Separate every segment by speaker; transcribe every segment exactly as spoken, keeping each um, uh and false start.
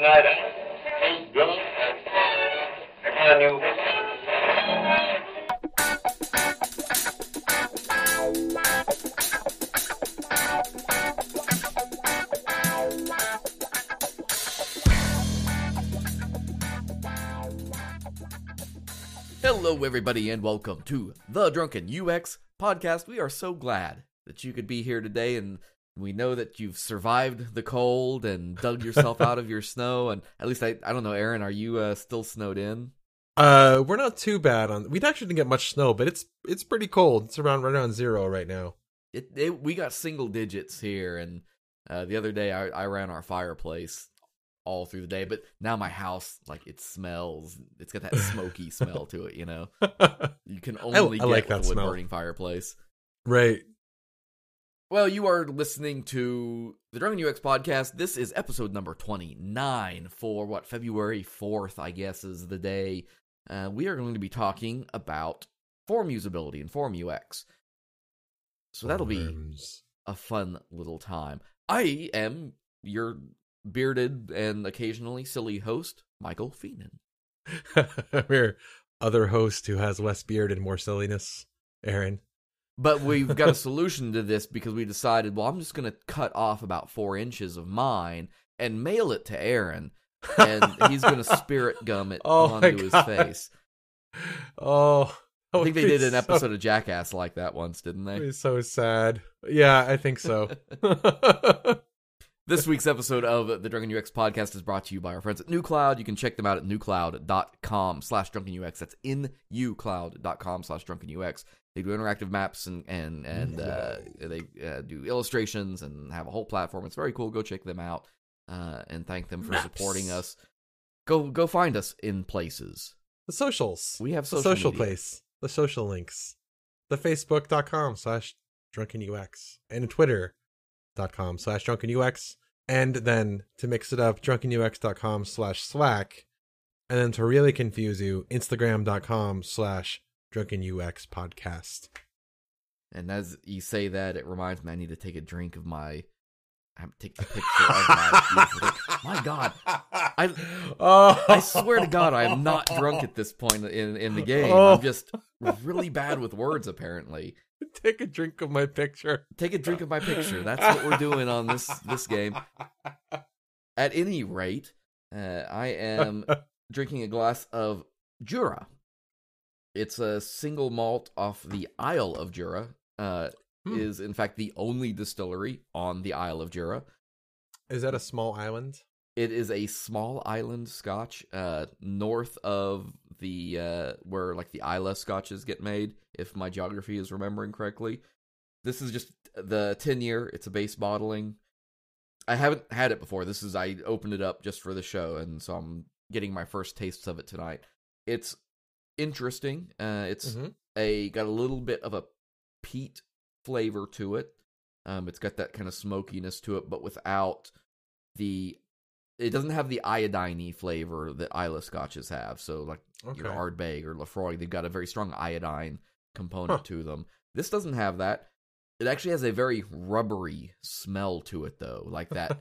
Speaker 1: tonight, huh? Drunk? On you.
Speaker 2: Hello, everybody, and welcome to the Drunken U X podcast. We are so glad that you could be here today, and we know that you've survived the cold and dug yourself out of your snow. And at least I, I don't know, Aaron, are you uh, still snowed in?
Speaker 3: Uh, we're not too bad on. We actually didn't get much snow, but it's it's pretty cold. It's around right around zero right now.
Speaker 2: It, it we got single digits here, and uh, the other day I, I ran our fireplace all through the day, but now my house, like, it smells. It's got that smoky smell to it, you know. You can only
Speaker 3: I, I
Speaker 2: get
Speaker 3: like
Speaker 2: with
Speaker 3: that
Speaker 2: a wood
Speaker 3: smell.
Speaker 2: burning fireplace.
Speaker 3: Right.
Speaker 2: Well, you are listening to the Drunken U X podcast. This is episode number twenty-nine for, what, February fourth, I guess, is the day. Uh, we are going to be talking about form usability and form U X. So that'll be
Speaker 3: Worms.
Speaker 2: a fun little time. I am your bearded and occasionally silly host, Michael Feenan.
Speaker 3: We're other host who has less beard and more silliness, Aaron.
Speaker 2: But we've got a solution to this because we decided, well, I'm just going to cut off about four inches of mine and mail it to Aaron, and he's going to spirit gum it
Speaker 3: Oh my
Speaker 2: onto his
Speaker 3: God.
Speaker 2: face.
Speaker 3: Oh,
Speaker 2: I think they did an
Speaker 3: so,
Speaker 2: episode of Jackass like that once, didn't they?
Speaker 3: It's so sad. Yeah, I think so.
Speaker 2: This week's episode of the Drunken U X podcast is brought to you by our friends at NewCloud. You can check them out at newcloud.com slash drunkenux. That's in ucloud.com slash drunkenux. They do interactive maps and and, and uh, they uh, do illustrations and have a whole platform. It's very cool. Go check them out uh, and thank them for
Speaker 3: Maps.
Speaker 2: supporting us. Go go find us in places.
Speaker 3: The socials.
Speaker 2: We have
Speaker 3: The
Speaker 2: social,
Speaker 3: social
Speaker 2: media.
Speaker 3: place. The social links. The facebook.com slash drunkenux. And twitter.com slash drunkenux. And then, to mix it up, drunkenux.com slash slack. And then to really confuse you, instagram.com slash drunkenux podcast.
Speaker 2: And as you say that, it reminds me I need to take a drink of my... I have to take the picture of my beautiful drink. My God. I
Speaker 3: oh.
Speaker 2: I swear to God, I am not drunk at this point in, in the game.
Speaker 3: Oh.
Speaker 2: I'm just really bad with words, apparently.
Speaker 3: Take a drink of my picture.
Speaker 2: Take a drink of my picture. That's what we're doing on this, this game. At any rate, uh, I am drinking a glass of Jura. It's a single malt off the Isle of Jura. Uh,
Speaker 3: Hmm.
Speaker 2: is, in fact, the only distillery on the Isle of Jura.
Speaker 3: Is that a small island?
Speaker 2: It is a small island scotch, uh, north of the, uh, where, like, the Islay scotches get made, if my geography is remembering correctly. This is just the ten-year, it's a base bottling. I haven't had it before. This is, I opened it up just for the show, and so I'm getting my first tastes of it tonight. It's interesting. Uh, it's
Speaker 3: Mm-hmm.
Speaker 2: a, got a little bit of a peat flavor to it. Um, it's got that kind of smokiness to it, but without the... It doesn't have the iodine-y flavor that Islay scotches have. So, like,
Speaker 3: Okay.
Speaker 2: your Ardbeg or Lafroy, they've got a very strong iodine component
Speaker 3: Huh.
Speaker 2: to them. This doesn't have that. It actually has a very rubbery smell to it, though. Like that,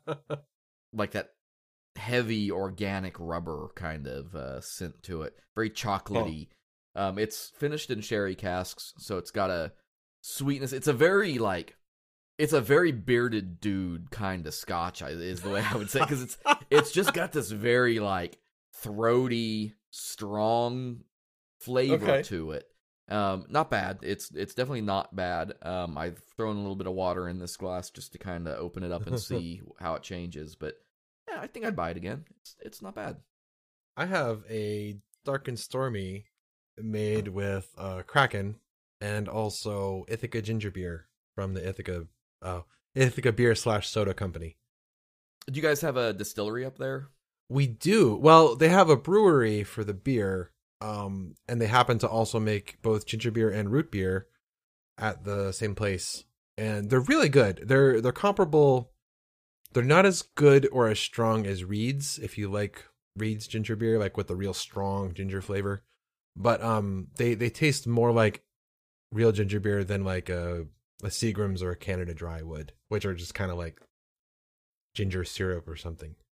Speaker 2: like that heavy organic rubber kind of uh, scent to it. Very chocolatey. Um, it's finished in sherry casks, so it's got a sweetness. It's a very, like, it's a very bearded dude kind of scotch, I- is the way I would say, because it's it's just got this very, like, throaty, strong flavor
Speaker 3: Okay.
Speaker 2: to it. Um, not bad. It's it's definitely not bad. Um, I've thrown a little bit of water in this glass just to kind of open it up and see how it changes. But yeah, I think I'd buy it again. It's it's not bad.
Speaker 3: I have a Dark and Stormy made with uh, Kraken and also Ithaca ginger beer from the Ithaca uh, Ithaca beer slash soda company.
Speaker 2: Do you guys have a distillery up there?
Speaker 3: We do. Well, they have a brewery for the beer, um, and they happen to also make both ginger beer and root beer at the same place, and they're really good. They're they're comparable. They're not as good or as strong as Reed's, if you like Reed's ginger beer, like with the real strong ginger flavor. But um, they they taste more like real ginger beer than like a a Seagram's or a Canada Dry would, which are just kind of like ginger syrup or something.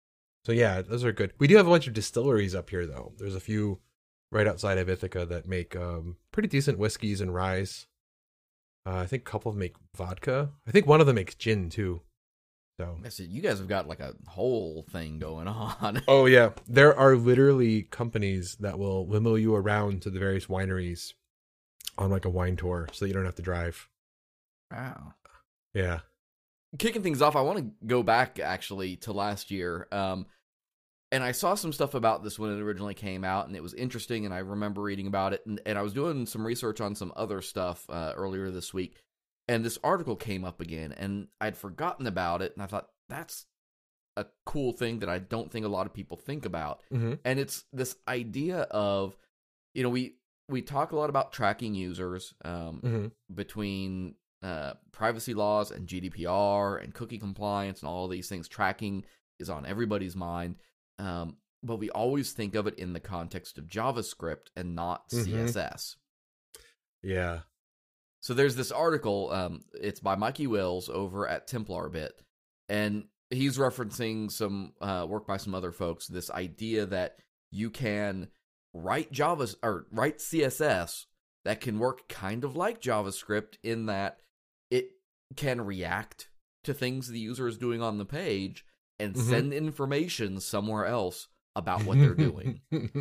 Speaker 3: So yeah, those are good. We do have a bunch of distilleries up here, though. There's a few right outside of Ithaca that make um, pretty decent whiskeys and ryes. Uh, I think a couple of them make vodka. I think one of them makes gin too. So
Speaker 2: I said, you guys have got like a whole thing going on.
Speaker 3: oh yeah, there are literally companies that will limo you around to the various wineries on like a wine tour, so that you don't have to drive.
Speaker 2: Wow.
Speaker 3: Yeah.
Speaker 2: Kicking things off, I want to go back actually to last year. Um, and I saw some stuff about this when it originally came out, and it was interesting, and I remember reading about it. And, and I was doing some research on some other stuff uh, earlier this week, and this article came up again, and I'd forgotten about it, and I thought, that's a cool thing that I don't think a lot of people think about.
Speaker 3: Mm-hmm.
Speaker 2: And it's this idea of, you know, we, we talk a lot about tracking users um,
Speaker 3: Mm-hmm.
Speaker 2: between uh, privacy laws and G D P R and cookie compliance and all these things. Tracking is on everybody's mind. Um, but we always think of it in the context of JavaScript and not
Speaker 3: Mhm.
Speaker 2: C S S.
Speaker 3: Yeah.
Speaker 2: So there's this article, um, it's by Mikey Wills over at TemplarBit, and he's referencing some uh, work by some other folks, this idea that you can write Java or write C S S that can work kind of like JavaScript in that it can react to things the user is doing on the page and
Speaker 3: Mhm.
Speaker 2: send information somewhere else about what they're doing.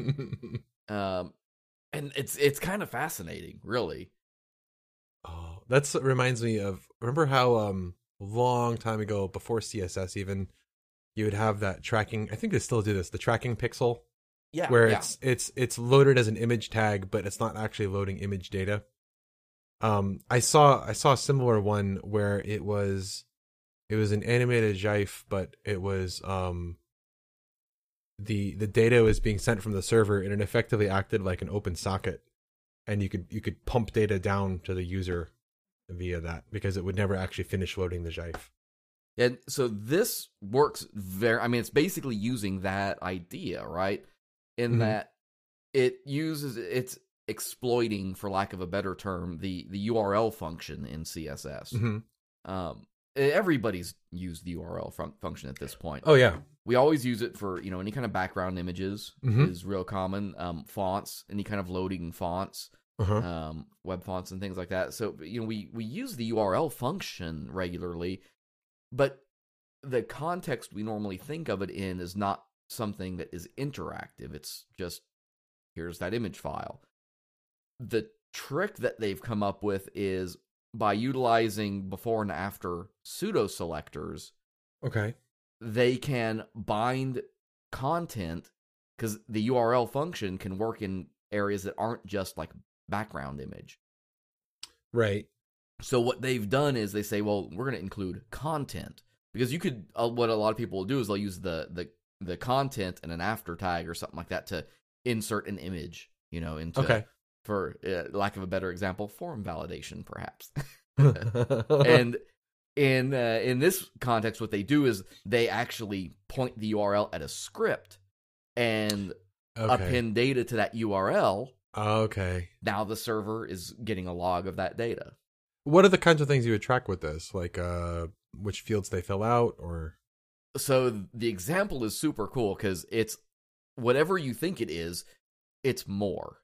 Speaker 2: Um, and it's it's kind of fascinating, really.
Speaker 3: Oh, that's what reminds me of, remember how um a long time ago, before C S S even, you would have that tracking, I think they still do this, the tracking pixel,
Speaker 2: Yeah,
Speaker 3: where
Speaker 2: yeah.
Speaker 3: it's it's it's loaded as an image tag, but it's not actually loading image data. Um, I saw I saw a similar one where it was it was an animated GIF, but it was um the the data was being sent from the server, and it effectively acted like an open socket, and you could you could pump data down to the user via that, because it would never actually finish loading the GIF.
Speaker 2: And so this works very, I mean, it's basically using that idea, right? In
Speaker 3: Mhm.
Speaker 2: that it uses, it's exploiting, for lack of a better term, the, the U R L function in C S S.
Speaker 3: Mm-hmm.
Speaker 2: Um, everybody's used the U R L fun- function at this point.
Speaker 3: Oh yeah.
Speaker 2: We always use it for, you know, any kind of background images
Speaker 3: Mhm.
Speaker 2: is real common. Um, fonts, any kind of loading fonts.
Speaker 3: Uh-huh.
Speaker 2: Um, web fonts and things like that. So, you know, we, we use the U R L function regularly, but the context we normally think of it in is not something that is interactive. It's just, here's that image file. The trick that they've come up with is by utilizing before and after pseudo selectors,
Speaker 3: Okay.
Speaker 2: they can bind content, because the U R L function can work in areas that aren't just like background image.
Speaker 3: Right.
Speaker 2: So what they've done is they say, well, we're going to include content, because you could, uh, what a lot of people will do is they'll use the, the, the content and an after tag or something like that to insert an image, you know, into,
Speaker 3: Okay.
Speaker 2: for uh, lack of a better example, form validation, perhaps. And in, uh, in this context, what they do is they actually point the U R L at a script and
Speaker 3: okay.
Speaker 2: append data to that U R L.
Speaker 3: Okay.
Speaker 2: Now the server is getting a log of that data.
Speaker 3: What are the kinds of things you would track with this? Like uh which fields they fill out, or
Speaker 2: So the example is super cool because it's whatever you think it is, it's more.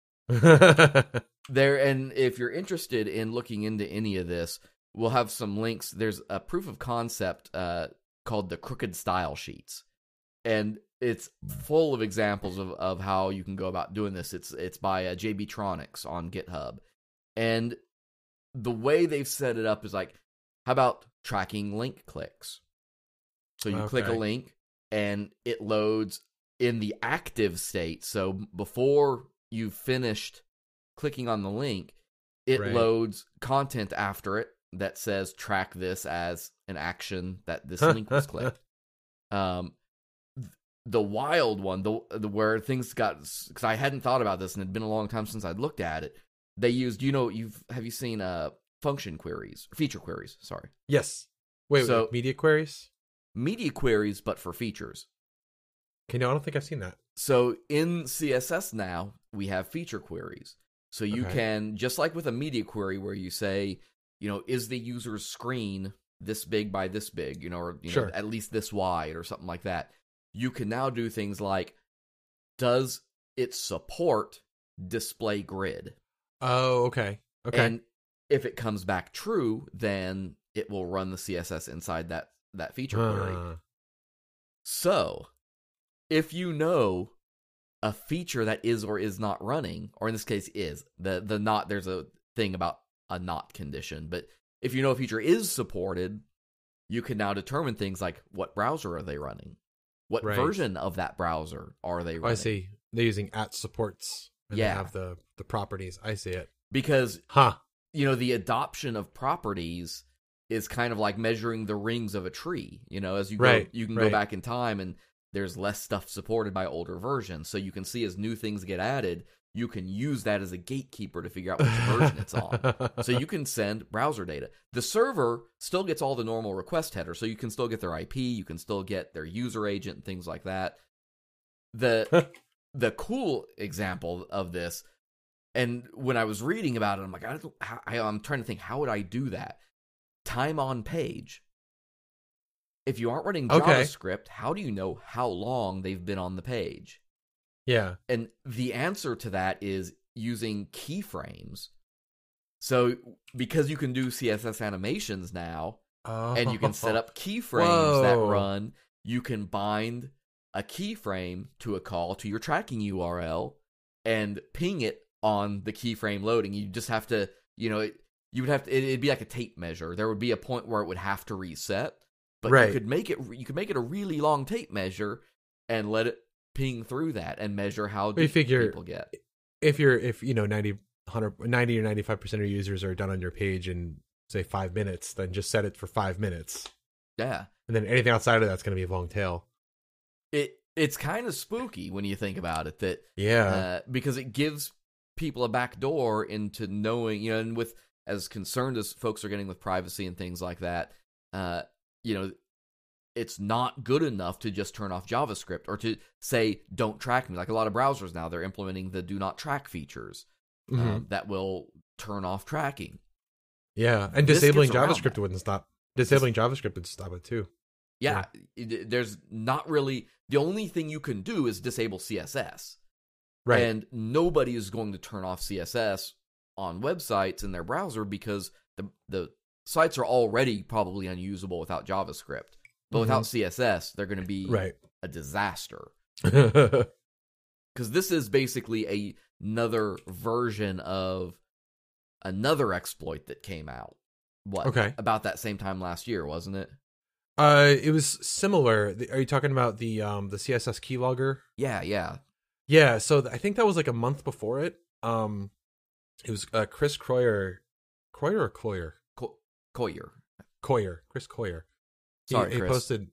Speaker 2: There, and if you're interested in looking into any of this, we'll have some links. There's a proof of concept uh, called the Crooked Style Sheets, and it's full of examples of, of how you can go about doing this. It's it's by uh, J B Tronics on GitHub, and the way they've set it up is like, how about tracking link clicks? So you click a
Speaker 3: Okay.
Speaker 2: link, and it loads in the active state. So before you've finished clicking on the link, it
Speaker 3: Right.
Speaker 2: loads content after it that says track this as an action that this link was clicked. Um, th- the wild one, the, the where things got, because I hadn't thought about this and it'd been a long time since I'd looked at it. They used, you know, you've have you seen uh function queries, feature queries? Sorry,
Speaker 3: Yes. Wait,
Speaker 2: So-
Speaker 3: wait, media queries?
Speaker 2: media queries, but for features.
Speaker 3: Okay, no, I don't think I've seen that.
Speaker 2: So in C S S now, we have feature queries. So you
Speaker 3: Okay.
Speaker 2: can, just like with a media query where you say, you know, is the user's screen this big by this big, you know, or you
Speaker 3: Sure.
Speaker 2: know, at least this wide or something like that. you can now do things like, does it support display grid?
Speaker 3: Oh, okay. Okay.
Speaker 2: And if it comes back true, then it will run the C S S inside that, that feature query.
Speaker 3: Uh,
Speaker 2: So, if you know a feature that is or is not running, or in this case is, the, the not, there's a thing about a not condition, but if you know a feature is supported, you can now determine things like what browser are they running? What
Speaker 3: Right.
Speaker 2: version of that browser are they running?
Speaker 3: I see. They're using at supports. And
Speaker 2: Yeah.
Speaker 3: They have the, the properties. I see it.
Speaker 2: Because,
Speaker 3: Huh.
Speaker 2: you know, the adoption of properties is kind of like measuring the rings of a tree. You know, as you go,
Speaker 3: Right,
Speaker 2: you can go
Speaker 3: right.
Speaker 2: back in time and there's less stuff supported by older versions. So you can see as new things get added, you can use that as a gatekeeper to figure out which version it's on. So you can send browser data. The server still gets all the normal request headers, so you can still get their I P, you can still get their user agent and things like that. The the cool example of this, and when I was reading about it, I'm like, I don't, I, I'm trying to think, how would I do that? Time on page. If you aren't running
Speaker 3: Okay.
Speaker 2: JavaScript, how do you know how long they've been on the page?
Speaker 3: Yeah.
Speaker 2: And the answer to that is using keyframes. So, because you can do C S S animations now,
Speaker 3: Oh.
Speaker 2: and you can set up keyframes that
Speaker 3: Whoa.
Speaker 2: run, you can bind a keyframe to a call to your tracking U R L and ping it on the keyframe loading. You just have to, you know, it, you would have to, it, it'd be like a tape measure. There would be a point where it would have to reset, but
Speaker 3: Right.
Speaker 2: you could make it, you could make it a really long tape measure and let it ping through that and measure how
Speaker 3: you
Speaker 2: deep
Speaker 3: figure-
Speaker 2: people get.
Speaker 3: If you're, if, you know, ninety, one hundred, ninety or ninety-five percent of your users are done on your page in, say, five minutes, then just set it for five minutes.
Speaker 2: Yeah.
Speaker 3: And then anything outside of that's going to be a long tail.
Speaker 2: It, it's kind of spooky when you think about it, that
Speaker 3: Yeah.
Speaker 2: uh, because it gives people a back door into knowing, you know, and with as concerned as folks are getting with privacy and things like that, uh, you know, it's not good enough to just turn off JavaScript or to say, don't track me. Like a lot of browsers now, they're implementing the do not track features
Speaker 3: Mhm.
Speaker 2: um, that will turn off tracking.
Speaker 3: Yeah. And
Speaker 2: This
Speaker 3: disabling
Speaker 2: gets around
Speaker 3: JavaScript
Speaker 2: that.
Speaker 3: wouldn't stop. Disabling JavaScript would stop it too.
Speaker 2: Yeah, it- there's not really, the only thing you can do is disable C S S.
Speaker 3: Right.
Speaker 2: And nobody is going to turn off C S S on websites in their browser because the the sites are already probably unusable without JavaScript. But
Speaker 3: Mhm.
Speaker 2: without C S S, they're going to be
Speaker 3: right.
Speaker 2: a disaster. Because this is basically a, another version of another exploit that came out. What?
Speaker 3: Okay.
Speaker 2: About that same time last year, wasn't it?
Speaker 3: Uh, it was similar. The- Are you talking about the um the C S S keylogger?
Speaker 2: Yeah, yeah.
Speaker 3: Yeah. So th- I think that was like a month before it. Um, it was uh, Chris Croyer, Croyer or Cloyer,
Speaker 2: Co- Coyer.
Speaker 3: Coyer, Chris Coyer. He,
Speaker 2: Sorry,
Speaker 3: he
Speaker 2: Chris.
Speaker 3: posted.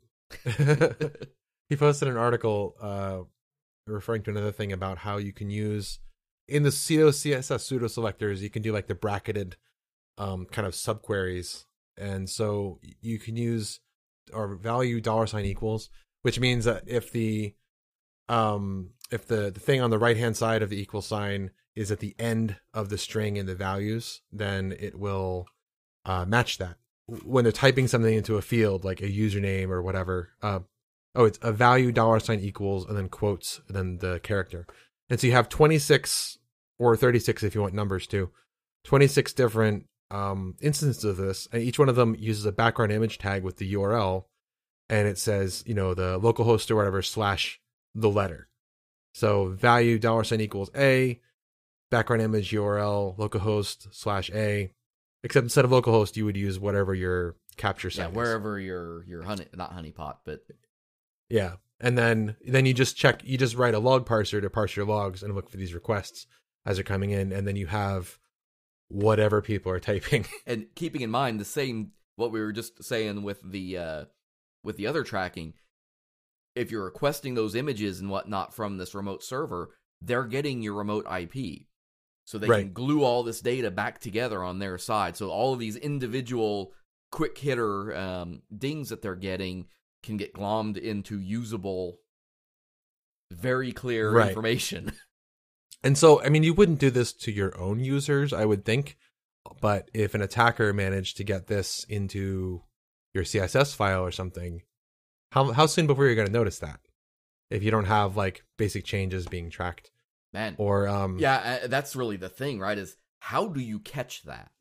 Speaker 3: He posted an article uh referring to another thing about how you can use in the C S S pseudo selectors. You can do like the bracketed um kind of subqueries, and so you can use or value dollar sign equals, which means that if the um if the, the thing on the right hand side of the equal sign is at the end of the string in the values, then it will uh match that when they're typing something into a field like a username or whatever. Uh oh, it's a value dollar sign equals and then quotes and then the character. And so you have twenty-six or thirty-six if you want numbers too, twenty-six different um instances of this, and each one of them uses a background image tag with the U R L, and it says, you know, the localhost or whatever slash the letter. So value dollar sign equals a, background image U R L localhost slash a, except instead of localhost you would use whatever your capture
Speaker 2: Yeah,
Speaker 3: site is.
Speaker 2: wherever your your honey, not honeypot, but
Speaker 3: Yeah. And then then you just check, you just write a log parser to parse your logs and look for these requests as they're coming in, and then you have whatever people are typing.
Speaker 2: and keeping in mind the same what we were just saying with the uh, with the other tracking. If you're requesting those images and whatnot from this remote server, they're getting your remote I P, so they
Speaker 3: Right.
Speaker 2: can glue all this data back together on their side. So all of these individual quick hitter um, dings that they're getting can get glommed into usable, very clear
Speaker 3: Right.
Speaker 2: information.
Speaker 3: And so, I mean, you wouldn't do this to your own users, I would think. But if an attacker managed to get this into your C S S file or something, how how soon before you're going to notice that? if you don't have like basic changes being tracked.
Speaker 2: Man,
Speaker 3: Or um,
Speaker 2: yeah, uh, that's really the thing, right? Is how do you catch that?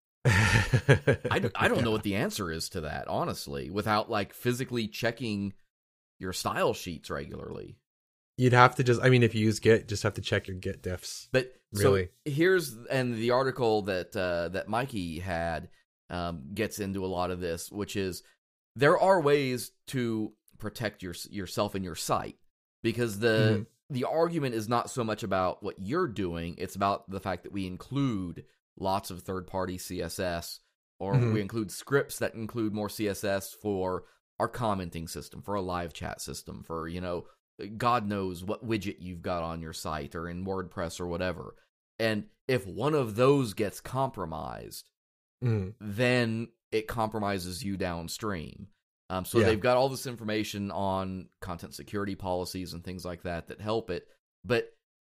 Speaker 2: I, d- I don't know what the answer is to that, honestly, without like physically checking your style sheets regularly.
Speaker 3: You'd have to just, I mean, if you use Git, just have to check your Git diffs.
Speaker 2: But
Speaker 3: Really?
Speaker 2: so here's, and the article that uh, that Mikey had um, gets into a lot of this, which is there are ways to protect your yourself and your site, because the
Speaker 3: Mm-hmm.
Speaker 2: the argument is not so much about what you're doing; it's about the fact that we include lots of third-party C S S, or
Speaker 3: Mhm.
Speaker 2: we include scripts that include more C S S for our commenting system, for a live chat system, for, you know, God knows what widget you've got on your site or in WordPress or whatever. And if one of those gets compromised,
Speaker 3: Mhm.
Speaker 2: then it compromises you downstream. Um, so
Speaker 3: Yeah.
Speaker 2: they've got all this information on content security policies and things like that that help it. But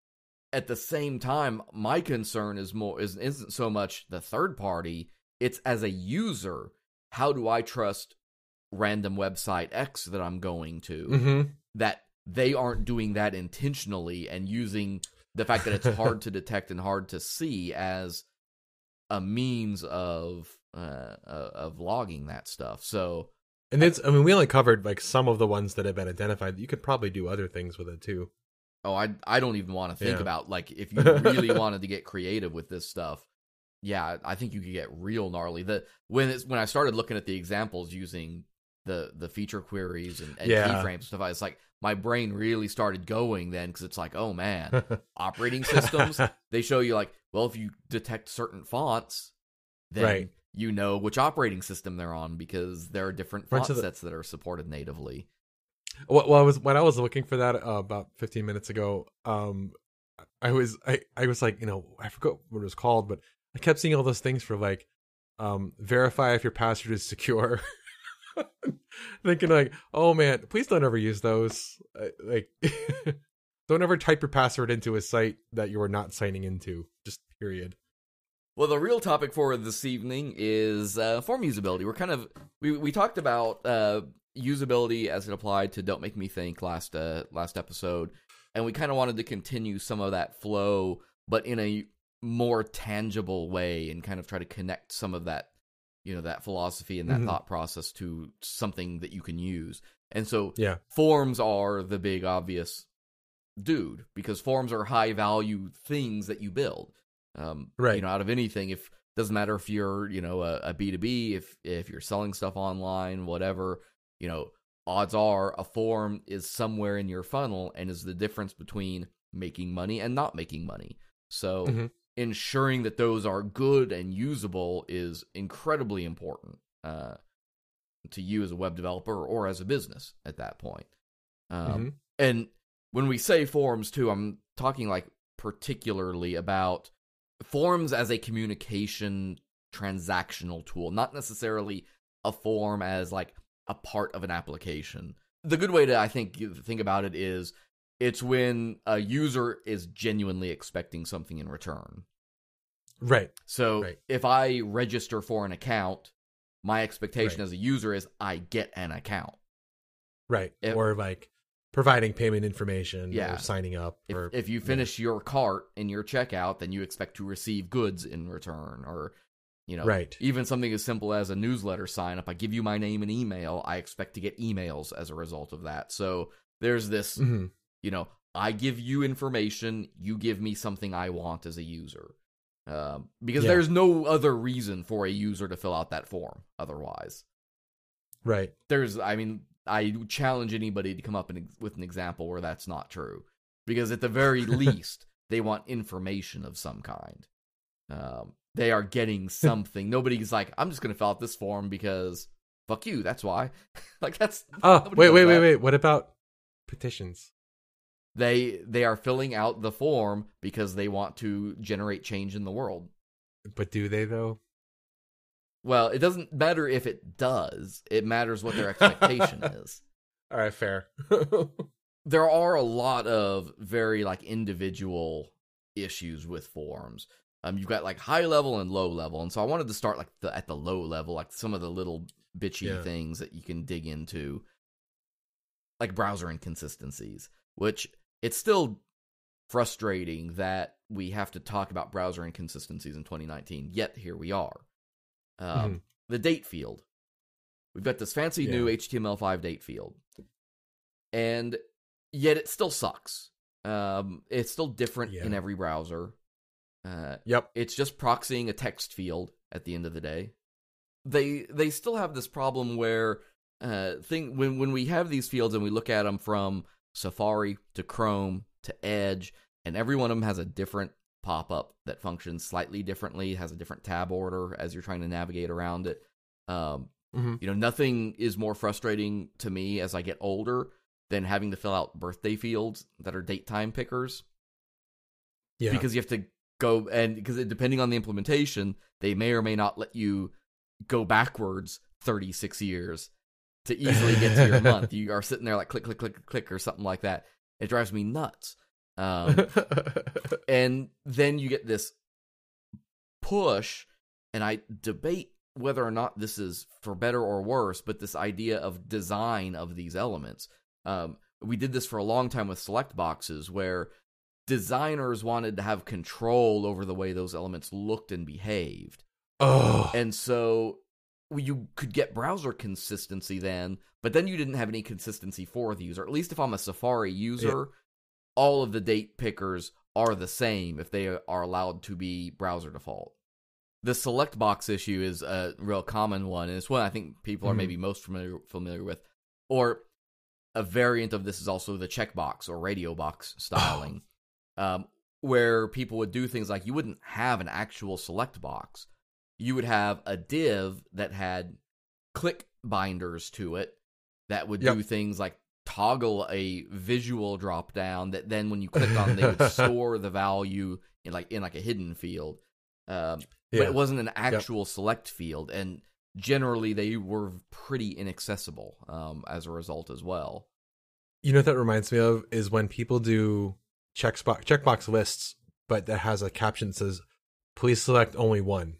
Speaker 2: at the same time, my concern is more is isn't so much the third party. It's as a user, how do I trust random website X that I'm going to
Speaker 3: Mhm.
Speaker 2: that they aren't doing that intentionally and using the fact that it's hard to detect and hard to see as a means of uh, uh, of logging that stuff. So
Speaker 3: And it's, I mean, we only covered like some of the ones that have been identified. You could probably do other things with it too.
Speaker 2: Oh, I I don't even want to think
Speaker 3: Yeah.
Speaker 2: about, like, if you really wanted to get creative with this stuff. Yeah, I think you could get real gnarly. The when it's when I started looking at the examples using the the feature queries and, and
Speaker 3: Yeah.
Speaker 2: keyframes and stuff, I was like, my brain really started going then, because it's like, oh man, operating systems, they show you like, well, if you detect certain fonts, then
Speaker 3: Right.
Speaker 2: you know which operating system they're on, because there are different font
Speaker 3: Bunch of the-
Speaker 2: sets that are supported natively.
Speaker 3: Well, well, I was when I was looking for that uh, about fifteen minutes ago. Um, I was I, I was like, you know, I forgot what it was called, but I kept seeing all those things for like, um, verify if your password is secure. Thinking like, oh man, please don't ever use those. Uh, like, don't ever type your password into a site that you are not signing into. Just period.
Speaker 2: Well, the real topic for this evening is uh, form usability. We're kind of we we talked about uh, usability as it applied to Don't Make Me Think last uh, last episode, and we kind of wanted to continue some of that flow, but in a more tangible way, and kind of try to connect some of that, you know, that philosophy and that
Speaker 3: Mhm.
Speaker 2: thought process to something that you can use. And so,
Speaker 3: Yeah.
Speaker 2: forms are the big obvious dude, because forms are high value things that you build. Um,
Speaker 3: Right.
Speaker 2: You know, out of anything, if doesn't matter if you're, you know, a, a B two B, if if you're selling stuff online, whatever, you know, odds are a form is somewhere in your funnel and is the difference between making money and not making money. So
Speaker 3: Mhm.
Speaker 2: ensuring that those are good and usable is incredibly important uh, to you as a web developer or as a business at that point. Um,
Speaker 3: Mhm.
Speaker 2: And when we say forms too, I'm talking like particularly about forms as a communication transactional tool, not necessarily a form as like a part of an application. The good way to, I think, think about it is it's when a user is genuinely expecting something in return.
Speaker 3: Right.
Speaker 2: So
Speaker 3: Right.
Speaker 2: if I register for an account, my expectation
Speaker 3: Right.
Speaker 2: as a user is I get an account.
Speaker 3: Right.
Speaker 2: If-
Speaker 3: or like providing payment information
Speaker 2: Yeah.
Speaker 3: or signing up.
Speaker 2: If,
Speaker 3: or
Speaker 2: if you finish your cart in your checkout, then you expect to receive goods in return, or, you know,
Speaker 3: Right.
Speaker 2: even something as simple as a newsletter sign up. I give you my name and email. I expect to get emails as a result of that. So there's this,
Speaker 3: Mhm.
Speaker 2: you know, I give you information, you give me something I want as a user. Um, because
Speaker 3: Yeah.
Speaker 2: there's no other reason for a user to fill out that form otherwise.
Speaker 3: Right.
Speaker 2: There's, I mean, I challenge anybody to come up in, with an example where that's not true. Because at the very least, they want information of some kind. Um, they are getting something. Nobody's like, I'm just going to fill out this form because fuck you, that's why. Like, that's...
Speaker 3: Oh,
Speaker 2: nobody
Speaker 3: wait,
Speaker 2: does
Speaker 3: wait, wait,
Speaker 2: that.
Speaker 3: wait. What about petitions?
Speaker 2: They they are filling out the form because they want to generate change in the world.
Speaker 3: But do they though?
Speaker 2: Well, it doesn't matter if it does. It matters what their expectation is.
Speaker 3: All right, fair.
Speaker 2: There are a lot of very like individual issues with forms. Um, you've got like high level and low level, and so I wanted to start like the, at the low level, like some of the little bitchy
Speaker 3: Yeah.
Speaker 2: things that you can dig into. like browser inconsistencies, which it's still frustrating that we have to talk about browser inconsistencies in twenty nineteen, yet here we are. Um, mm-hmm. The date field. We've got this fancy yeah. new H T M L five date field, and yet it still sucks. Um, it's still different yeah. in every browser. Uh,
Speaker 3: yep.
Speaker 2: It's just proxying a text field at the end of the day. They they still have this problem where uh, thing when when we have these fields and we look at them from Safari to Chrome to Edge, and every one of them has a different pop-up that functions slightly differently, has a different tab order as you're trying to navigate around it. Um, mm-hmm. You know, nothing is more frustrating to me as I get older than having to fill out birthday fields that are date time pickers.
Speaker 3: Yeah.
Speaker 2: Because you have to go, and because depending on the implementation, they may or may not let you go backwards thirty-six years to easily get to your month. You are sitting there like click, click, click, click, or something like that. It drives me nuts. Um, and then you get this push, and I debate whether or not this is for better or worse, but this idea of design of these elements. Um, we did this for a long time with select boxes, where designers wanted to have control over the way those elements looked and behaved.
Speaker 3: Oh.
Speaker 2: And so you could get browser consistency then, but then you didn't have any consistency for the user. At least if I'm a Safari user, yeah. all of the date pickers are the same if they are allowed to be browser default. The select box issue is a real common one, and it's one I think people mm-hmm. are maybe most familiar familiar with. Or a variant of this is also the checkbox or radio box styling, um, where people would do things like you wouldn't have an actual select box. You would have a div that had click binders to it that would yep. do things like toggle a visual drop down that then when you click on, they would store the value in like in like a hidden field. Um, yeah. But it wasn't an actual yep. select field, and generally they were pretty inaccessible um, as a result as well.
Speaker 3: You know what that reminds me of is when people do checkbox checkbox lists, but that has a caption that says, "Please select only one."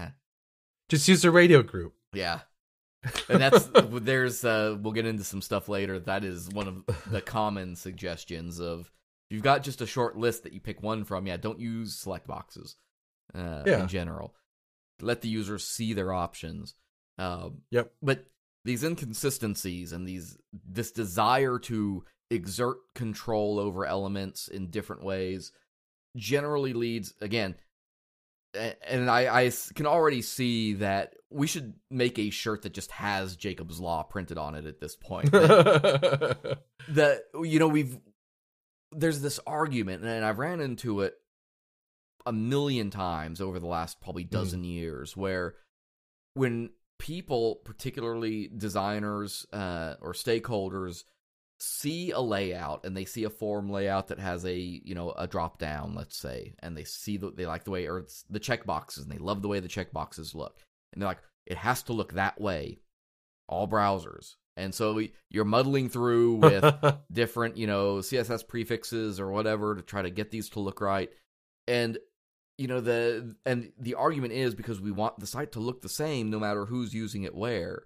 Speaker 3: Just use the radio group.
Speaker 2: Yeah. And that's, there's, uh, we'll get into some stuff later. That is one of the common suggestions of, if you've got just a short list that you pick one from, yeah, don't use select boxes uh, yeah. in general. Let the users see their options. Um,
Speaker 3: yep.
Speaker 2: But these inconsistencies and these this desire to exert control over elements in different ways generally leads, again, and I, I can already see that we should make a shirt that just has Jacob's Law printed on it at this point. That, that, you know, we've, there's this argument, and I've ran into it a million times over the last probably dozen mm. years, where when people, particularly designers uh, or stakeholders, see a layout and they see a form layout that has a, you know, a drop down, let's say, and they see that they like the way, or it's the checkboxes, and they love the way the checkboxes look, and they're like, it has to look that way, all browsers. And so you're muddling through with different, you know, C S S prefixes or whatever to try to get these to look right. And, you know, the and the argument is because we want the site to look the same no matter who's using it where.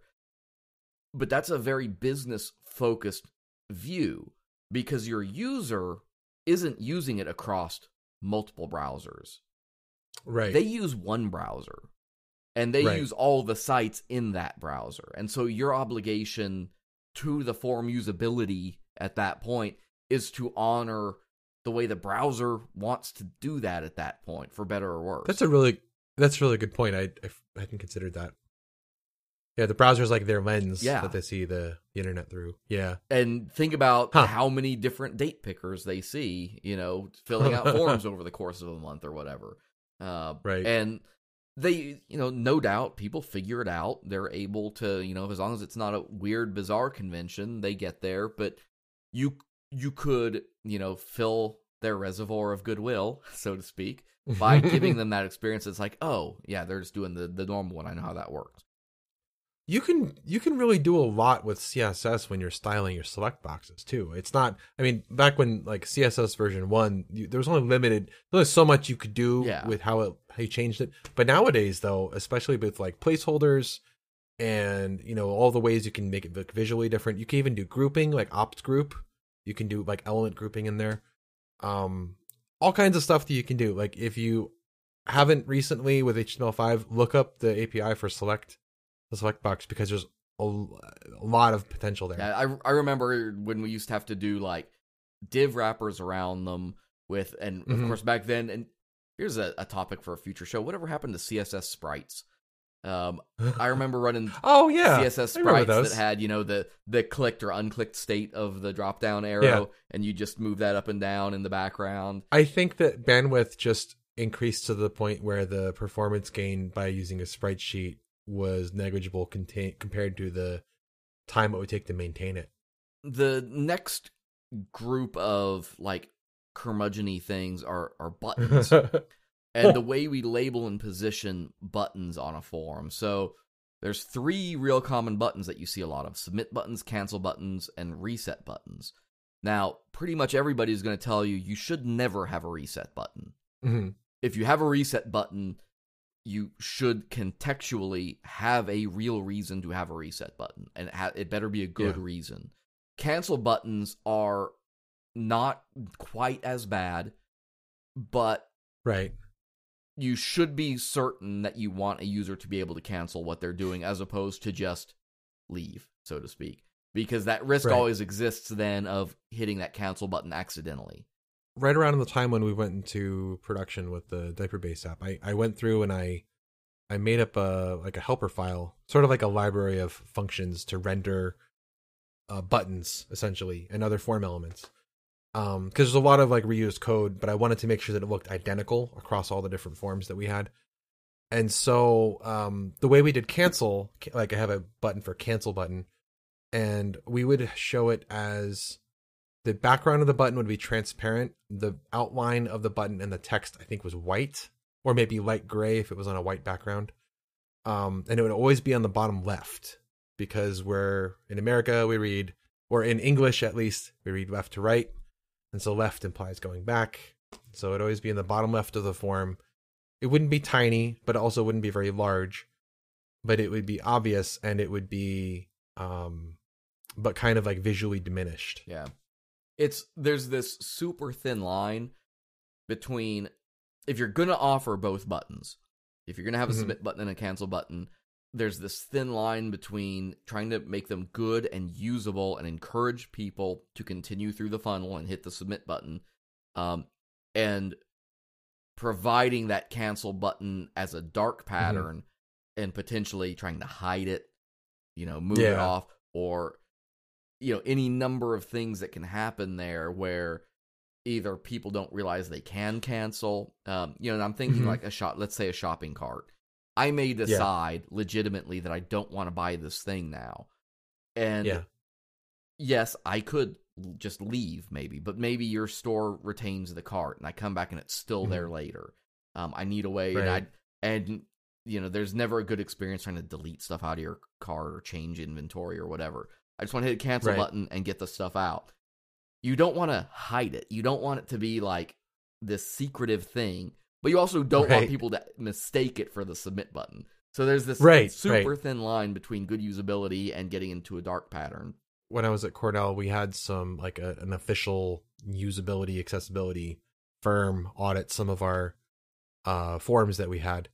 Speaker 2: But that's a very business focused view, because your user isn't using it across multiple browsers.
Speaker 3: Right.
Speaker 2: They use one browser, and they
Speaker 3: right.
Speaker 2: use all the sites in that browser. And so your obligation to the form usability at that point is to honor the way the browser wants to do that at that point, for better or worse.
Speaker 3: That's a really that's a really good point. I I, I hadn't considered that. Yeah, the browser's like their lens yeah. that they see the, the internet through. Yeah.
Speaker 2: And think about
Speaker 3: huh.
Speaker 2: how many different date pickers they see, you know, filling out forms over the course of a month or whatever. Uh,
Speaker 3: right.
Speaker 2: And they, you know, no doubt people figure it out. They're able to, you know, as long as it's not a weird, bizarre convention, they get there. But you you could, you know, fill their reservoir of goodwill, so to speak, by giving them that experience. It's like, oh, yeah, they're just doing the, the normal one. I know how that works.
Speaker 3: You can you can really do a lot with C S S when you're styling your select boxes too. It's not, I mean, back when like C S S version one, you, there was only limited, there was so much you could do
Speaker 2: yeah.
Speaker 3: with how it how you changed it. But nowadays, though, especially with like placeholders, and you know all the ways you can make it look visually different. You can even do grouping, like opt group. You can do like element grouping in there. Um, all kinds of stuff that you can do. Like if you haven't recently with H T M L five, look up the A P I for select the select box, because there's a, a lot of potential there.
Speaker 2: Yeah, I I remember when we used to have to do like div wrappers around them with, and of
Speaker 3: Mhm.
Speaker 2: course back then, and here's a, a topic for a future show. Whatever happened to C S S sprites? Um, I remember running
Speaker 3: oh yeah,
Speaker 2: C S S
Speaker 3: I remember
Speaker 2: sprites
Speaker 3: those.
Speaker 2: that had, you know, the the clicked or unclicked state of the drop down arrow,
Speaker 3: Yeah.
Speaker 2: and you just move that up and down in the background.
Speaker 3: I think that bandwidth just increased to the point where the performance gain by using a sprite sheet was negligible contain- compared to the time it would take to maintain it.
Speaker 2: The next group of like curmudgeon-y things are are buttons. And the way we label and position buttons on a form. So there's three real common buttons that you see a lot of: submit buttons, cancel buttons, and reset buttons. Now, pretty much everybody is going to tell you you should never have a reset button.
Speaker 3: mm-hmm.
Speaker 2: If you have a reset button, you should contextually have a real reason to have a reset button, and it, ha- it better be a good
Speaker 3: Yeah.
Speaker 2: reason. Cancel buttons are not quite as bad, but
Speaker 3: Right.
Speaker 2: you should be certain that you want a user to be able to cancel what they're doing as opposed to just leave, so to speak. Because that risk
Speaker 3: Right.
Speaker 2: always exists then of hitting that cancel button accidentally.
Speaker 3: Right around the time when we went into production with the diaper base app, I, I went through and I I made up a like a helper file, sort of like a library of functions to render uh, buttons essentially and other form elements. Um, because there's a lot of like reused code, but I wanted to make sure that it looked identical across all the different forms that we had. And so um, the way we did cancel, like I have a button for cancel button, and we would show it as the background of the button would be transparent. The outline of the button and the text, I think, was white, or maybe light gray if it was on a white background. Um, and it would always be on the bottom left, because we're in America, we read, or in English at least, we read left to right. And so left implies going back. So it'd always be in the bottom left of the form. It wouldn't be tiny, but it also wouldn't be very large. But it would be obvious, and it would be, um, but kind of like visually diminished.
Speaker 2: Yeah. It's there's this super thin line between, if you're going to offer both buttons, if you're going to have a
Speaker 3: Mhm.
Speaker 2: submit button and a cancel button, there's this thin line between trying to make them good and usable and encourage people to continue through the funnel and hit the submit button, um, and providing that cancel button as a dark pattern and potentially trying to hide it, you know, move it
Speaker 3: Yeah.
Speaker 2: off, or, you know, any number of things that can happen there where either people don't realize they can cancel. Um, you know, and I'm thinking
Speaker 3: Mhm.
Speaker 2: like a shot, let's say a shopping cart. I may decide legitimately that I don't want to buy this thing now. And
Speaker 3: Yeah.
Speaker 2: yes, I could just leave maybe, but maybe your store retains the cart and I come back and it's still
Speaker 3: Mhm.
Speaker 2: there later. Um, I need a way,
Speaker 3: Right.
Speaker 2: and I, and you know, there's never a good experience trying to delete stuff out of your cart or change inventory or whatever. I just want to hit a cancel
Speaker 3: Right.
Speaker 2: button and get the stuff out. You don't want to hide it. You don't want it to be like this secretive thing, but you also don't want
Speaker 3: Right.
Speaker 2: people to mistake it for the submit button. So there's this
Speaker 3: Right,
Speaker 2: super
Speaker 3: right.
Speaker 2: thin line between good usability and getting into a dark pattern.
Speaker 3: When I was at Cornell, we had some like a, an official usability accessibility firm audit some of our uh, forums that we had,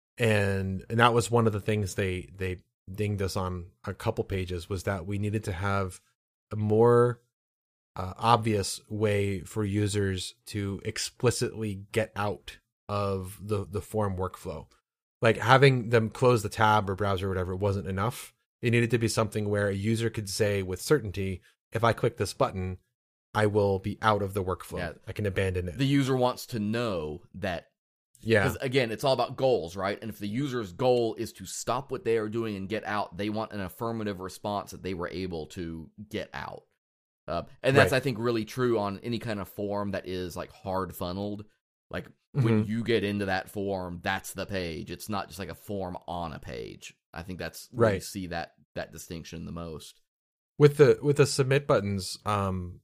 Speaker 3: and and that was one of the things they they dinged us on a couple pages, was that we needed to have a more uh, obvious way for users to explicitly get out of the the form workflow. Like having them close the tab or browser or whatever wasn't enough. It needed to be something where a user could say with certainty, if I click this button, I will be out of the workflow.
Speaker 2: Yeah.
Speaker 3: I can abandon it.
Speaker 2: The user wants to know that,
Speaker 3: yeah.
Speaker 2: because again, it's all about goals, right? And if the user's goal is to stop what they are doing and get out, they want an affirmative response that they were able to get out. Uh, and that's,
Speaker 3: Right.
Speaker 2: I think, really true on any kind of form that is like hard funneled. Like when
Speaker 3: Mhm.
Speaker 2: you get into that form, that's the page. It's not just like a form on a page. I think that's where you
Speaker 3: Right.
Speaker 2: see that that distinction the most.
Speaker 3: With the with the submit buttons, um,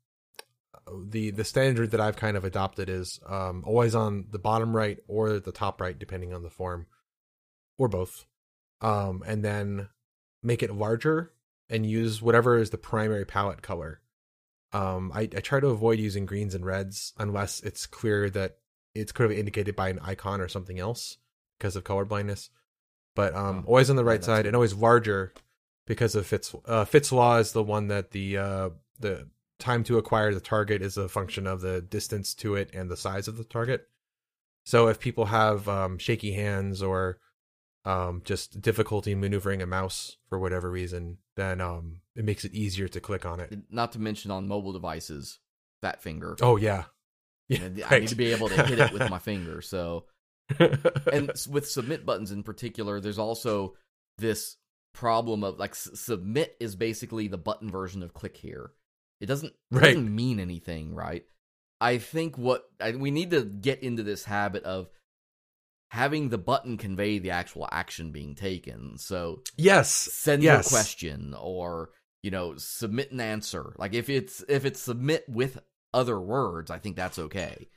Speaker 3: the the standard that I've kind of adopted is um, always on the bottom right or the top right, depending on the form, or both. Um, and then make it larger and use whatever is the primary palette color. Um, I, I try to avoid using greens and reds unless it's clear that it's clearly indicated by an icon or something else because of color blindness. But um,
Speaker 2: Oh,
Speaker 3: always on the
Speaker 2: yeah,
Speaker 3: right
Speaker 2: that's
Speaker 3: side
Speaker 2: good.
Speaker 3: and always larger because of Fitz. Uh, Fitz law is the one that the uh, the time to acquire the target is a function of the distance to it and the size of the target. So if people have um, shaky hands or um, just difficulty maneuvering a mouse for whatever reason, then um, it makes it easier to click on it.
Speaker 2: Not to mention on mobile devices, fat finger.
Speaker 3: Oh yeah, yeah.
Speaker 2: And I
Speaker 3: right.
Speaker 2: need to be able to hit it with my finger. So, and s- with submit buttons in particular, there's also this problem of like s- submit is basically the button version of click here. It doesn't it
Speaker 3: Right.
Speaker 2: doesn't mean anything, right? I think what I, we need to get into this habit of having the button convey the actual action being taken. So
Speaker 3: yes,
Speaker 2: send
Speaker 3: yes.
Speaker 2: a question or, you know, submit an answer. Like if it's if it's submit with other words, I think that's okay.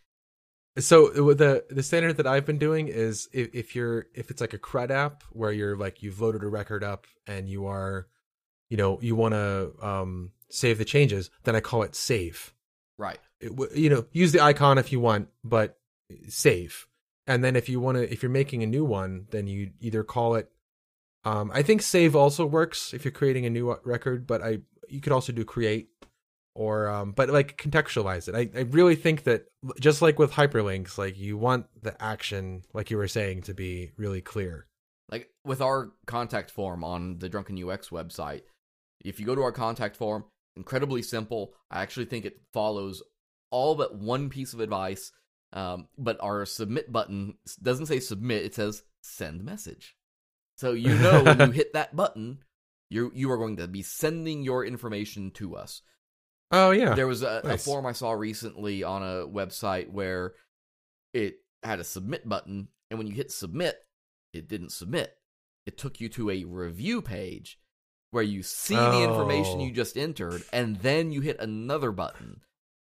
Speaker 3: So the the standard that I've been doing is if, if you're if it's like a CRUD app where you're like you've loaded a record up and you are, you know, you want to um, save the changes, then I call it save.
Speaker 2: Right.
Speaker 3: It, w- you know, use the icon if you want, but save. And then if you want to, if you're making a new one, then you either call it. Um, I think save also works if you're creating a new record, but I you could also do create. Or, um, but like contextualize it. I, I really think that just like with hyperlinks, like you want the action, like you were saying, to be really clear.
Speaker 2: Like with our contact form on the Drunken U X website, if you go to our contact form, incredibly simple. I actually think it follows all but one piece of advice. Um, but our submit button doesn't say submit; it says send message. So you know when you hit that button, you you are going to be sending your information to us.
Speaker 3: Oh yeah,
Speaker 2: There was a,
Speaker 3: nice.
Speaker 2: a form I saw recently on a website where it had a submit button, and when you hit submit, it didn't submit. It took you to a review page where you see the information
Speaker 3: Oh.
Speaker 2: you just entered, and then you hit another button.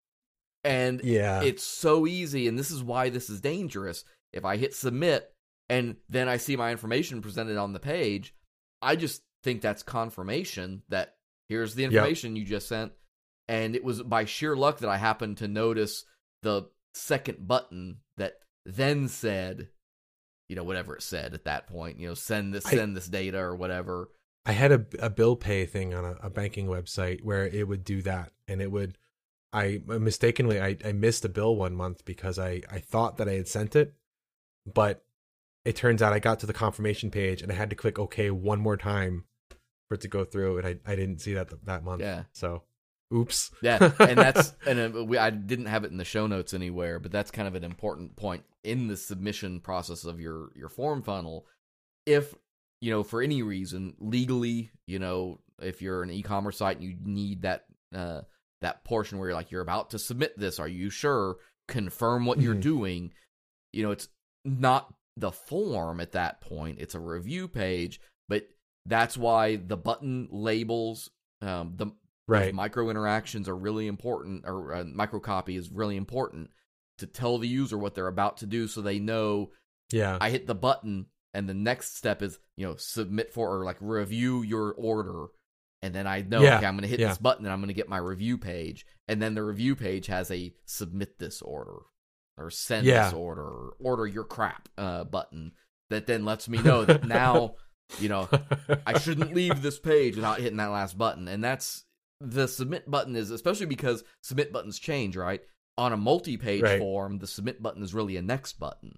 Speaker 2: And
Speaker 3: yeah,
Speaker 2: it's so easy, and this is why this is dangerous. If I hit submit, and then I see my information presented on the page, I just think that's confirmation that here's the information you just sent. And it was by sheer luck that I happened to notice the second button that then said, you know, whatever it said at that point, you know, send this,
Speaker 3: I-
Speaker 2: send this data or whatever.
Speaker 3: I had a, a bill pay thing on a, a banking website where it would do that, and it would. I mistakenly I, I missed a bill one month because I, I thought that I had sent it, but it turns out I got to the confirmation page and I had to click OK one more time for it to go through, and I, I didn't see that that month.
Speaker 2: Yeah.
Speaker 3: So, oops.
Speaker 2: Yeah, and that's and uh, we, I didn't have it in the show notes anywhere, but that's kind of an important point in the submission process of your your form funnel. If you know, for any reason, legally, you know, if you're an e-commerce site and you need that uh, that portion where you're like you're about to submit this, are you sure? Confirm what you're
Speaker 3: Mhm.
Speaker 2: doing. You know, it's not the form at that point; it's a review page, but that's why the button labels, um, the
Speaker 3: Right.
Speaker 2: micro interactions are really important, or uh, micro copy is really important to tell the user what they're about to do, so they know
Speaker 3: Yeah.
Speaker 2: I hit the button, and the next step is you know submit for or like review your order, and then I know
Speaker 3: Yeah,
Speaker 2: okay I'm going to hit
Speaker 3: yeah.
Speaker 2: this button and I'm going to get my review page, and then the review page has a submit this order or send
Speaker 3: Yeah.
Speaker 2: this order or order your crap uh, button that then lets me know that now you know I shouldn't leave this page without hitting that last button. And that's the submit button is, especially because submit buttons change, right? On a multi-page
Speaker 3: Right.
Speaker 2: form, the submit button is really a next button.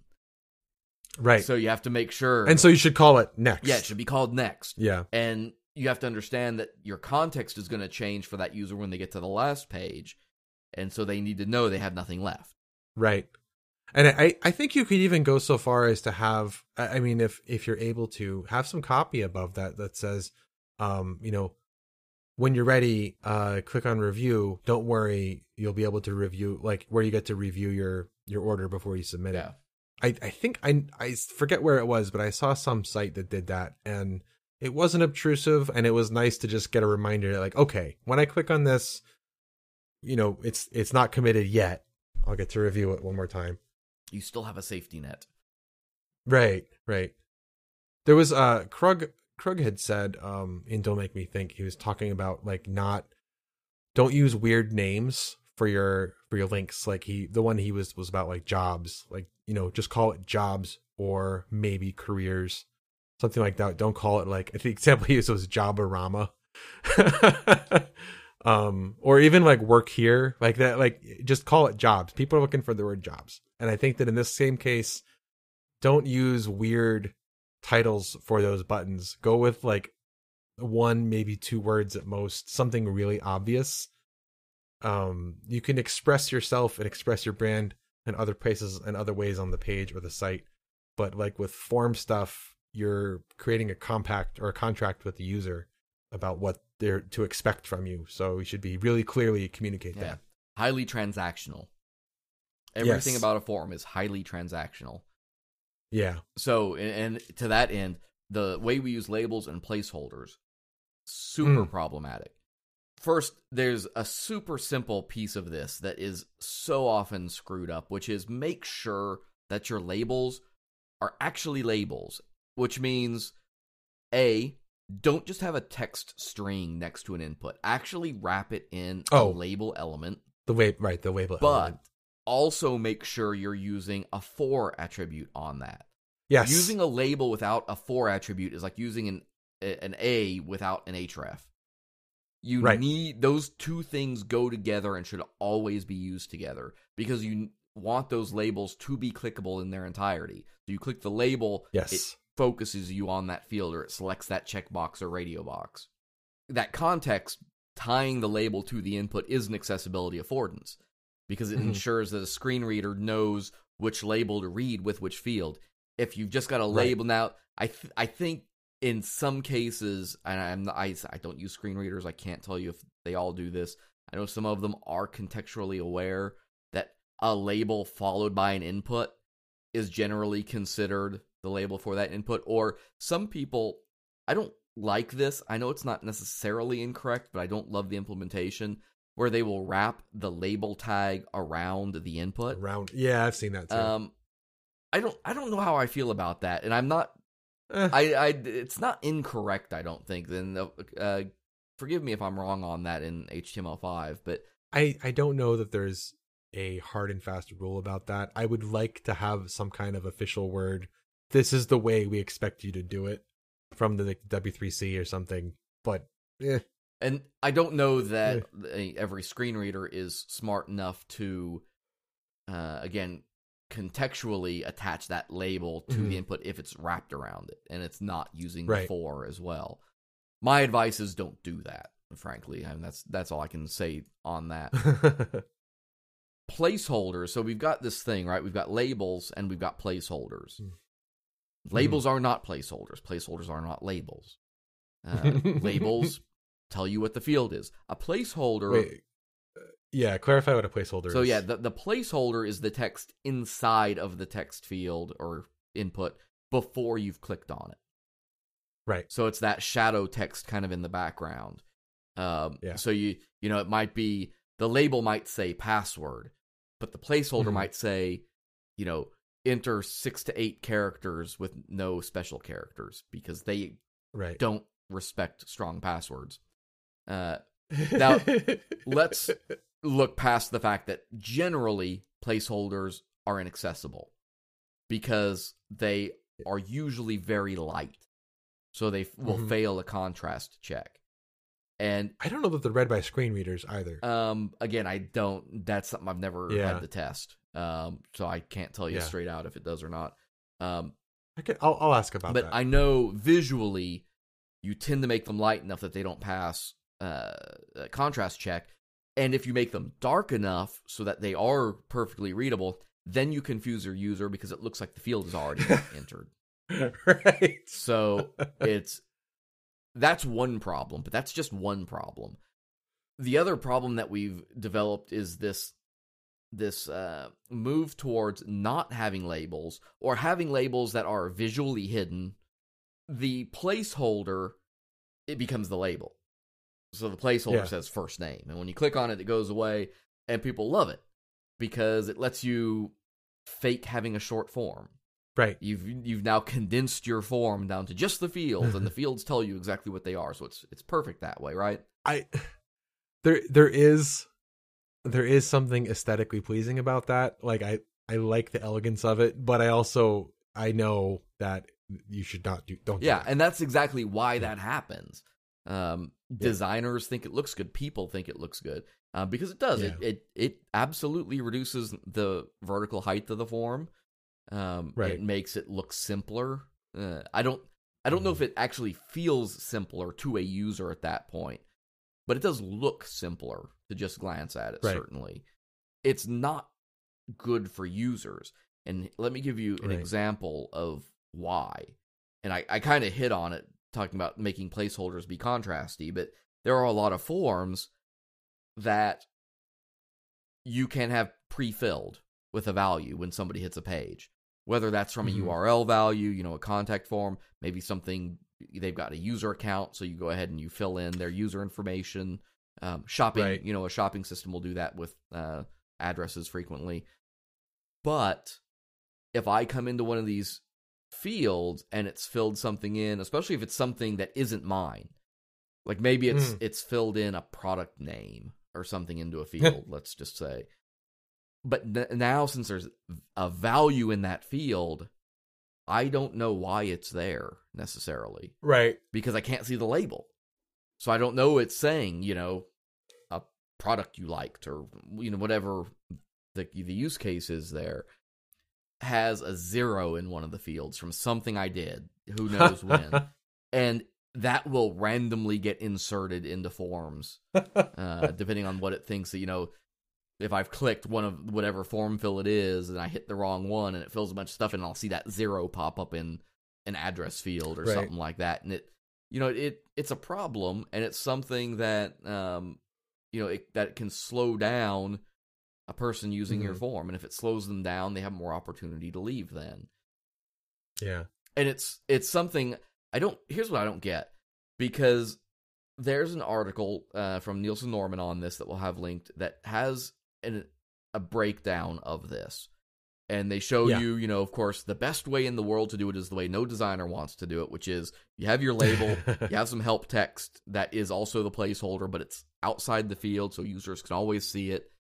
Speaker 3: Right.
Speaker 2: So you have to make sure.
Speaker 3: And so you should call it next.
Speaker 2: yeah, it should be called next.
Speaker 3: Yeah.
Speaker 2: And you have to understand that your context is going to change for that user when they get to the last page. And so they need to know they have nothing left.
Speaker 3: Right. And I, I think you could even go so far as to have, I I mean, if, if you're able to have some copy above that, that says, um, you know, when you're ready, uh, click on review. Don't worry. You'll be able to review, like where you get to review your, your order before you submit
Speaker 2: Yeah.
Speaker 3: it. I, I think I, I forget where it was, but I saw some site that did that, and it wasn't obtrusive, and it was nice to just get a reminder like, okay, when I click on this, you know, it's, it's not committed yet. I'll get to review it one more time.
Speaker 2: You still have a safety net.
Speaker 3: Right, right. There was uh Krug Krug had said um, in Don't Make Me Think, he was talking about like not don't use weird names for your for your links. Like he the one he was was about like jobs, like you know just call it jobs or maybe careers, something like that. Don't call it like I think the example he used was Jobarama. um or even like work here like that, like just call it jobs. People are looking for the word jobs, and I think that in this same case, don't use weird titles for those buttons. Go with like one, maybe two words at most, something really obvious. Um you can express yourself and express your brand in other places and other ways on the page or the site, but like with form stuff, you're creating a compact or a contract with the user about what they're to expect from you. So you should be really clearly communicate
Speaker 2: Yeah.
Speaker 3: that.
Speaker 2: Highly transactional. Everything
Speaker 3: Yes.
Speaker 2: about a form is highly transactional.
Speaker 3: Yeah.
Speaker 2: So, and, and to that end, the way we use labels and placeholders, super
Speaker 3: Mm.
Speaker 2: problematic. First, there's a super simple piece of this that is so often screwed up, which is make sure that your labels are actually labels, which means A, don't just have a text string next to an input. Actually wrap it in
Speaker 3: Oh.
Speaker 2: a label element,
Speaker 3: The way right, the label
Speaker 2: but
Speaker 3: element.
Speaker 2: also make sure you're using a for attribute on that.
Speaker 3: Yes.
Speaker 2: Using a label without a for attribute is like using an an A without an href. You
Speaker 3: Right.
Speaker 2: need those two things go together and should always be used together because you want those labels to be clickable in their entirety. So you click the label,
Speaker 3: Yes.
Speaker 2: it focuses you on that field or it selects that checkbox or radio box. That context tying the label to the input is an accessibility affordance because it
Speaker 3: Mhm.
Speaker 2: ensures that a screen reader knows which label to read with which field. If you've just got a label now, I th- I think in some cases, and I'm not, I I don't use screen readers, I can't tell you if they all do this. I know some of them are contextually aware that a label followed by an input is generally considered the label for that input. Or some people, I don't like this. I know it's not necessarily incorrect, but I don't love the implementation where they will wrap the label tag around the input.
Speaker 3: Around. Yeah, I've seen that too.
Speaker 2: Um, I don't I don't know how I feel about that, and I'm not.
Speaker 3: Eh,
Speaker 2: I, I it's not incorrect. I don't think. Then uh, forgive me if I'm wrong on that in H T M L five, but
Speaker 3: I I don't know that there's a hard and fast rule about that. I would like to have some kind of official word. This is the way we expect you to do it from the W three C or something. But eh,
Speaker 2: and I don't know that every screen reader is smart enough to, uh, again, contextually attach that label to
Speaker 3: Mhm.
Speaker 2: the input if it's wrapped around it and it's not using
Speaker 3: Right.
Speaker 2: the for as well. My advice is don't do that, frankly. I mean, that's that's all I can say on that. Placeholders. So we've got this thing, right? We've got labels and we've got placeholders.
Speaker 3: Mm.
Speaker 2: Labels are not placeholders. Placeholders are not labels. Uh, labels tell you what the field is. A placeholder.
Speaker 3: Wait, uh, yeah, clarify what a placeholder
Speaker 2: So
Speaker 3: is.
Speaker 2: yeah, the, the placeholder is the text inside of the text field or input before you've clicked on it.
Speaker 3: Right.
Speaker 2: So it's that shadow text kind of in the background. Um,
Speaker 3: Yeah.
Speaker 2: So you you know it might be the label might say password, but the placeholder
Speaker 3: Mhm.
Speaker 2: might say, you know, enter six to eight characters with no special characters because they
Speaker 3: Right.
Speaker 2: don't respect strong passwords. Uh, Now, let's look past the fact that generally placeholders are inaccessible because they are usually very light. So they f- will
Speaker 3: Mhm.
Speaker 2: fail a contrast check. And
Speaker 3: I don't know that they're read by screen readers either.
Speaker 2: um, again, I don't, that's something I've never
Speaker 3: Yeah.
Speaker 2: had to test. Um, so I can't tell you
Speaker 3: Yeah.
Speaker 2: straight out if it does or not. Um,
Speaker 3: I can, I'll, I'll ask about
Speaker 2: but
Speaker 3: that.
Speaker 2: I know visually you tend to make them light enough that they don't pass uh, a contrast check. And if you make them dark enough so that they are perfectly readable, then you confuse your user because it looks like the field is already entered.
Speaker 3: Right.
Speaker 2: So it's that's one problem, but that's just one problem. The other problem that we've developed is this this uh, move towards not having labels or having labels that are visually hidden. The placeholder, it becomes the label. So the placeholder
Speaker 3: Yeah.
Speaker 2: says first name, and when you click on it, it goes away, and people love it because it lets you fake having a short form.
Speaker 3: Right.
Speaker 2: You've you've now condensed your form down to just the fields, and the fields tell you exactly what they are. So it's it's perfect that way, right?
Speaker 3: I there there is there is something aesthetically pleasing about that. Like I I like the elegance of it, but I also I know that you should not do don't do
Speaker 2: Yeah,
Speaker 3: that.
Speaker 2: and that's exactly why that happens. Um,
Speaker 3: Yeah.
Speaker 2: designers think it looks good. People think it looks good uh, because it does. It,
Speaker 3: Yeah.
Speaker 2: it it absolutely reduces the vertical height of the form. Um,
Speaker 3: Right.
Speaker 2: It makes it look simpler. Uh, I don't I don't know if it actually feels simpler to a user at that point, but it does look simpler to just glance at it.
Speaker 3: Right.
Speaker 2: Certainly, it's not good for users. And let me give you an
Speaker 3: Right.
Speaker 2: example of why. And I, I kind of hit on it talking about making placeholders be contrasty, but there are a lot of forms that you can have pre-filled with a value when somebody hits a page. Whether that's from a
Speaker 3: Mhm.
Speaker 2: U R L value, you know, a contact form, maybe something, they've got a user account, so you go ahead and you fill in their user information. Um, shopping,
Speaker 3: Right.
Speaker 2: you know, a shopping system will do that with uh, addresses frequently. But if I come into one of these fields and it's filled something in, especially if it's something that isn't mine, like maybe it's
Speaker 3: Mm.
Speaker 2: it's filled in a product name or something into a field, let's just say. But n- now, since there's a value in that field, I don't know why it's there necessarily
Speaker 3: Right.
Speaker 2: because I can't see the label. So I don't know it's saying, you know, a product you liked or, you know, whatever the, the use case is there has a zero in one of the fields from something I did, who knows when. And that will randomly get inserted into forms, uh, depending on what it thinks that, you know, if I've clicked one of whatever form fill it is and I hit the wrong one and it fills a bunch of stuff in, I'll see that zero pop up in an address field or
Speaker 3: Right.
Speaker 2: something like that. And it, you know, it it's a problem, and it's something that, um, you know, it, that can slow down a person using your
Speaker 3: Mhm.
Speaker 2: form. And if it slows them down, they have more opportunity to leave then.
Speaker 3: Yeah.
Speaker 2: And it's it's something I don't. Here's what I don't get, because there's an article uh, from Nielsen Norman on this that we'll have linked that has an, a breakdown of this, and they show
Speaker 3: Yeah.
Speaker 2: you, you know, of course, the best way in the world to do it is the way no designer wants to do it, which is you have your label, you have some help text that is also the placeholder, but it's outside the field so users can always see it.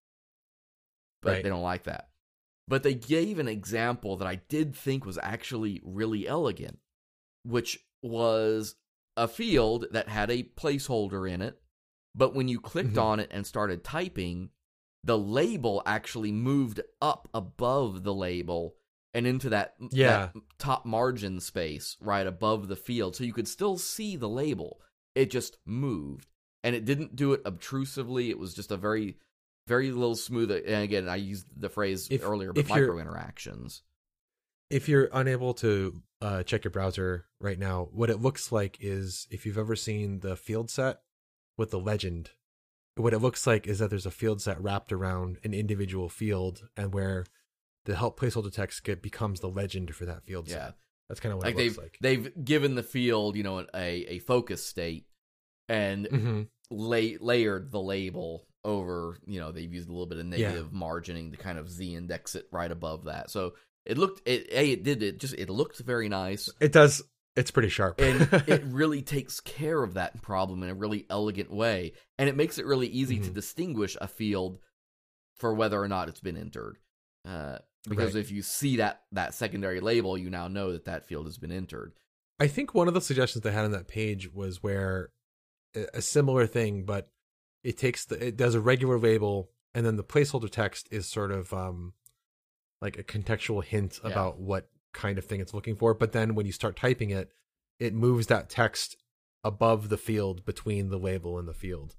Speaker 2: But
Speaker 3: Right.
Speaker 2: they don't like that. But they gave an example that I did think was actually really elegant, which was a field that had a placeholder in it, but when you clicked
Speaker 3: Mhm.
Speaker 2: on it and started typing, the label actually moved up above the label and into that,
Speaker 3: Yeah.
Speaker 2: that top margin space right above the field, so you could still see the label. It just moved, and it didn't do it obtrusively. It was just a very, very little smooth. And again, I used the phrase
Speaker 3: If-
Speaker 2: earlier, but
Speaker 3: if you're-
Speaker 2: micro interactions.
Speaker 3: If you're unable to uh, check your browser right now, what it looks like is, if you've ever seen the field set with the legend, what it looks like is that there's a field set wrapped around an individual field, and where the help placeholder text get, becomes the legend for that field
Speaker 2: Yeah.
Speaker 3: set. That's kind of what
Speaker 2: Like
Speaker 3: it
Speaker 2: they've
Speaker 3: looks like.
Speaker 2: they've given the field, you know, a a focus state and
Speaker 3: Mhm.
Speaker 2: lay, layered the label over. You know, they've used a little bit of
Speaker 3: Yeah.
Speaker 2: negative margining to kind of z-index it right above that. So it looked it a it did it just it looked very nice,
Speaker 3: It does. It's pretty sharp.
Speaker 2: and it really takes care of that problem in a really elegant way, and it makes it really easy to
Speaker 3: Mhm.
Speaker 2: distinguish a field for whether or not it's been entered. Uh, because
Speaker 3: Right.
Speaker 2: if you see that that secondary label, you now know that that field has been entered.
Speaker 3: I think one of the suggestions they had on that page was where a a similar thing, but it takes the it does a regular label, and then the placeholder text is sort of um like a contextual hint
Speaker 2: Yeah.
Speaker 3: about what kind of thing it's looking for. But then when you start typing it, it moves that text above the field between the label and the field.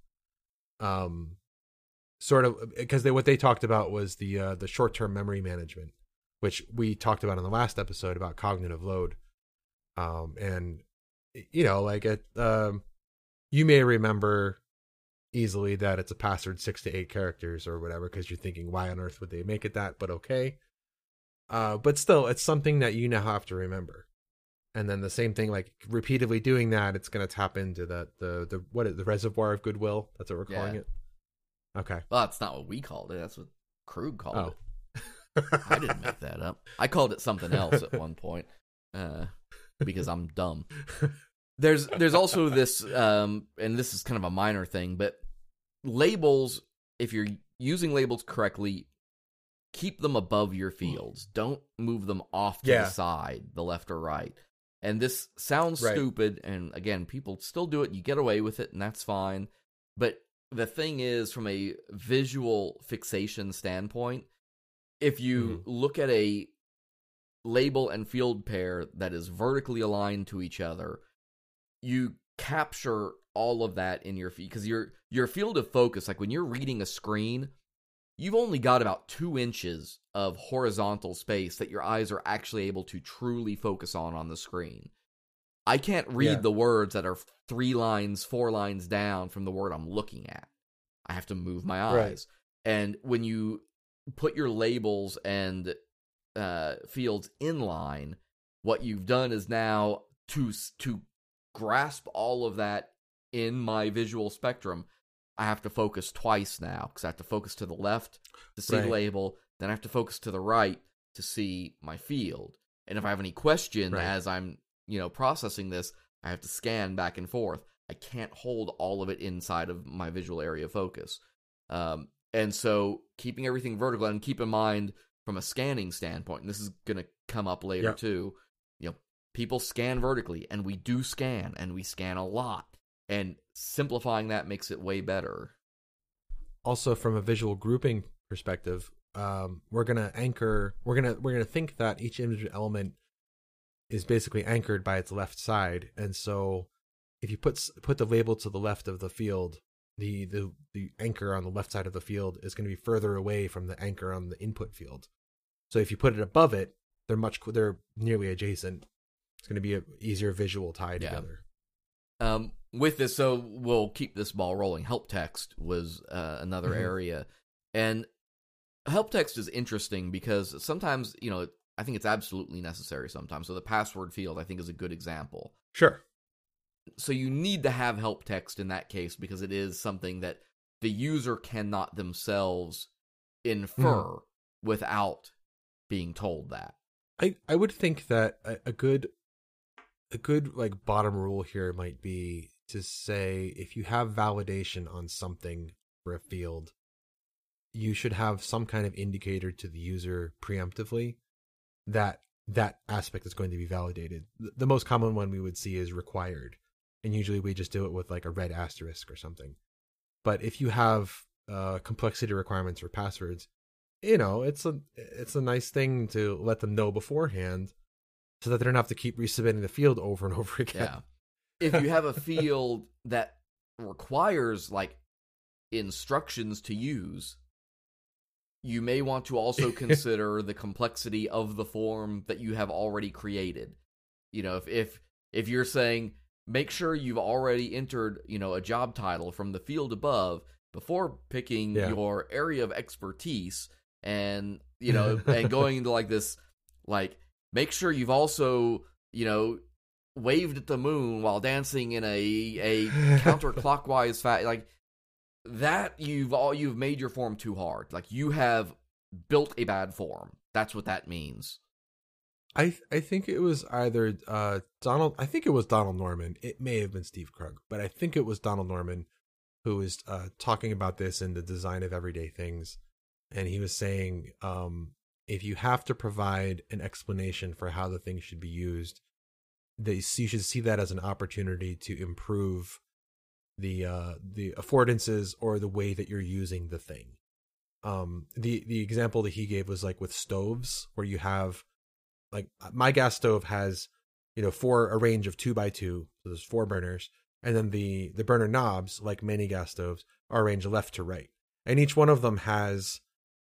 Speaker 3: Um, sort of because they what they talked about was the uh, the short term memory management, which we talked about in the last episode about cognitive load. Um, and you know, like it, um, you may remember easily that it's a password six to eight characters or whatever, because you're thinking, why on earth would they make it that? But okay. Uh, but still, it's something that you now have to remember. And then the same thing, like repeatedly doing that, it's going to tap into that the the what is the reservoir of goodwill? That's what we're calling
Speaker 2: Yeah.
Speaker 3: it. Okay.
Speaker 2: Well, that's not what we called it. That's what Krug called
Speaker 3: Oh.
Speaker 2: it. I didn't make that up. I called it something else at one point uh, because I'm dumb. There's there's also this, um, and this is kind of a minor thing, but labels, if you're using labels correctly, keep them above your fields. Don't move them off to
Speaker 3: Yeah.
Speaker 2: the side, the left or right. And this sounds
Speaker 3: Right.
Speaker 2: stupid, and again, people still do it. You get away with it, and that's fine. But the thing is, from a visual fixation standpoint, if you
Speaker 3: Mhm.
Speaker 2: look at a label and field pair that is vertically aligned to each other, you capture all of that in your feed, because your your field of focus, like when you're reading a screen, you've only got about two inches of horizontal space that your eyes are actually able to truly focus on on the screen. I can't read
Speaker 3: Yeah.
Speaker 2: the words that are three lines, four lines down from the word I'm looking at. I have to move my eyes.
Speaker 3: Right.
Speaker 2: And when you put your labels and uh, fields in line, what you've done is now to to grasp all of that in my visual spectrum, I have to focus twice now, because I have to focus to the left to see
Speaker 3: Right.
Speaker 2: the label, then I have to focus to the right to see my field. And if I have any question
Speaker 3: Right.
Speaker 2: as I'm, you know, processing this, I have to scan back and forth. I can't hold all of it inside of my visual area of focus. Um, and so keeping everything vertical, and keep in mind from a scanning standpoint, and this is going to come up later
Speaker 3: Yep.
Speaker 2: too, you know, people scan vertically, and we do scan, and we scan a lot. And simplifying that makes it way better.
Speaker 3: Also, from a visual grouping perspective, um, we're gonna anchor. We're gonna we're gonna think that each individual element is basically anchored by its left side, and so if you put s- put the label to the left of the field, the the the anchor on the left side of the field is going to be further away from the anchor on the input field. So if you put it above it, they're much co- they're nearly adjacent. It's going to be a easier visual tie
Speaker 2: Yeah.
Speaker 3: together.
Speaker 2: Um, with this, so we'll keep this ball rolling. Help text was uh, another
Speaker 3: Mhm.
Speaker 2: area. And help text is interesting because sometimes, you know, I think it's absolutely necessary sometimes. So the password field, I think, is a good example.
Speaker 3: Sure.
Speaker 2: So you need to have help text in that case because it is something that the user cannot themselves infer without being told that.
Speaker 3: I, I would think that a, a good a good like bottom rule here might be to say if you have validation on something for a field, you should have some kind of indicator to the user preemptively that that aspect is going to be validated. The, the most common one we would see is required, and usually we just do it with like a red asterisk or something. But if you have uh, complexity requirements for passwords, you know, it's a it's a nice thing to let them know beforehand, so that they don't have to keep resubmitting the field over and over again.
Speaker 2: Yeah. If you have a field that requires like instructions to use, you may want to also consider the complexity of the form that you have already created. You know, if if if you're saying make sure you've already entered, you know, a job title from the field above before picking
Speaker 3: Yeah.
Speaker 2: your area of expertise, and you know, and going into like this, like make sure you've also, you know, waved at the moon while dancing in a a counterclockwise fa- like that, you've all you've made your form too hard. Like you have built a bad form. That's what that means.
Speaker 3: I th- I think it was either uh, Donald. I think it was Donald Norman. It may have been Steve Krug, but I think it was Donald Norman who was uh, talking about this in the design of everyday things, and he was saying, um, if you have to provide an explanation for how the thing should be used, they you should see that as an opportunity to improve the uh, the affordances or the way that you're using the thing. Um, the the example that he gave was like with stoves, where you have like my gas stove has, you know, four a range of two by two, so there's four burners, and then the the burner knobs, like many gas stoves, are arranged left to right, and each one of them has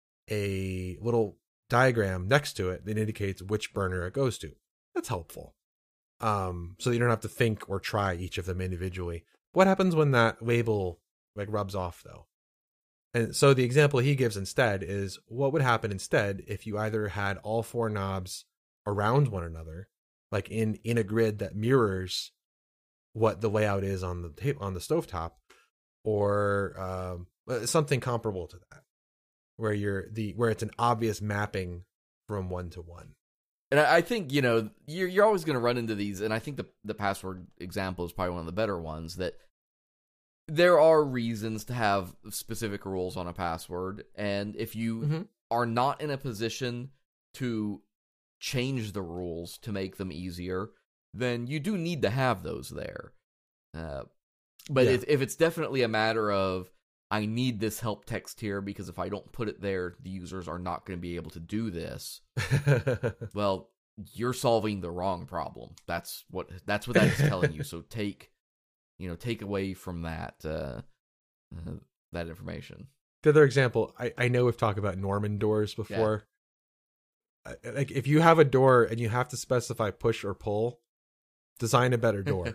Speaker 3: a little diagram next to it that indicates which burner it goes to. That's helpful. Um, so you don't have to think or try each of them individually. What happens when that label like rubs off though? And so the example he gives instead is what would happen instead if you either had all four knobs around one another, like in in a grid that mirrors what the layout is on the tape on the stovetop, or um, something comparable to that, where you're the where it's an obvious mapping from one to one.
Speaker 2: And I I think, you know, you're, you're always going to run into these, and I think the the password example is probably one of the better ones, that there are reasons to have specific rules on a password, and if you
Speaker 3: Mm-hmm.
Speaker 2: are not in a position to change the rules to make them easier, then you do need to have those there. Uh, but
Speaker 3: Yeah.
Speaker 2: if, if it's definitely a matter of, I need this help text here because if I don't put it there, the users are not going to be able to do this. Well, you're solving the wrong problem. That's what that's what that is telling you. So take, you know, take away from that uh, uh, that information.
Speaker 3: The other example, I, I know we've talked about Norman doors before. Uh, Like if you have a door and you have to specify push or pull, design a better door.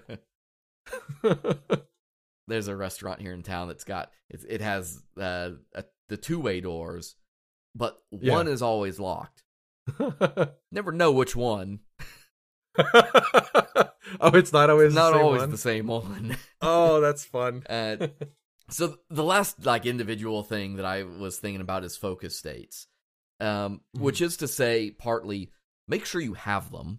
Speaker 2: There's a restaurant here in town that's got it. It has uh, a, the two way doors, but
Speaker 3: Yeah.
Speaker 2: one is always locked. Never know which one.
Speaker 3: Oh, it's not always
Speaker 2: Not
Speaker 3: the same
Speaker 2: always
Speaker 3: one?
Speaker 2: the same one.
Speaker 3: Oh, that's fun.
Speaker 2: Uh, so the last like individual thing that I was thinking about is focus states, um,
Speaker 3: Mhm.
Speaker 2: which is to say, partly make sure you have them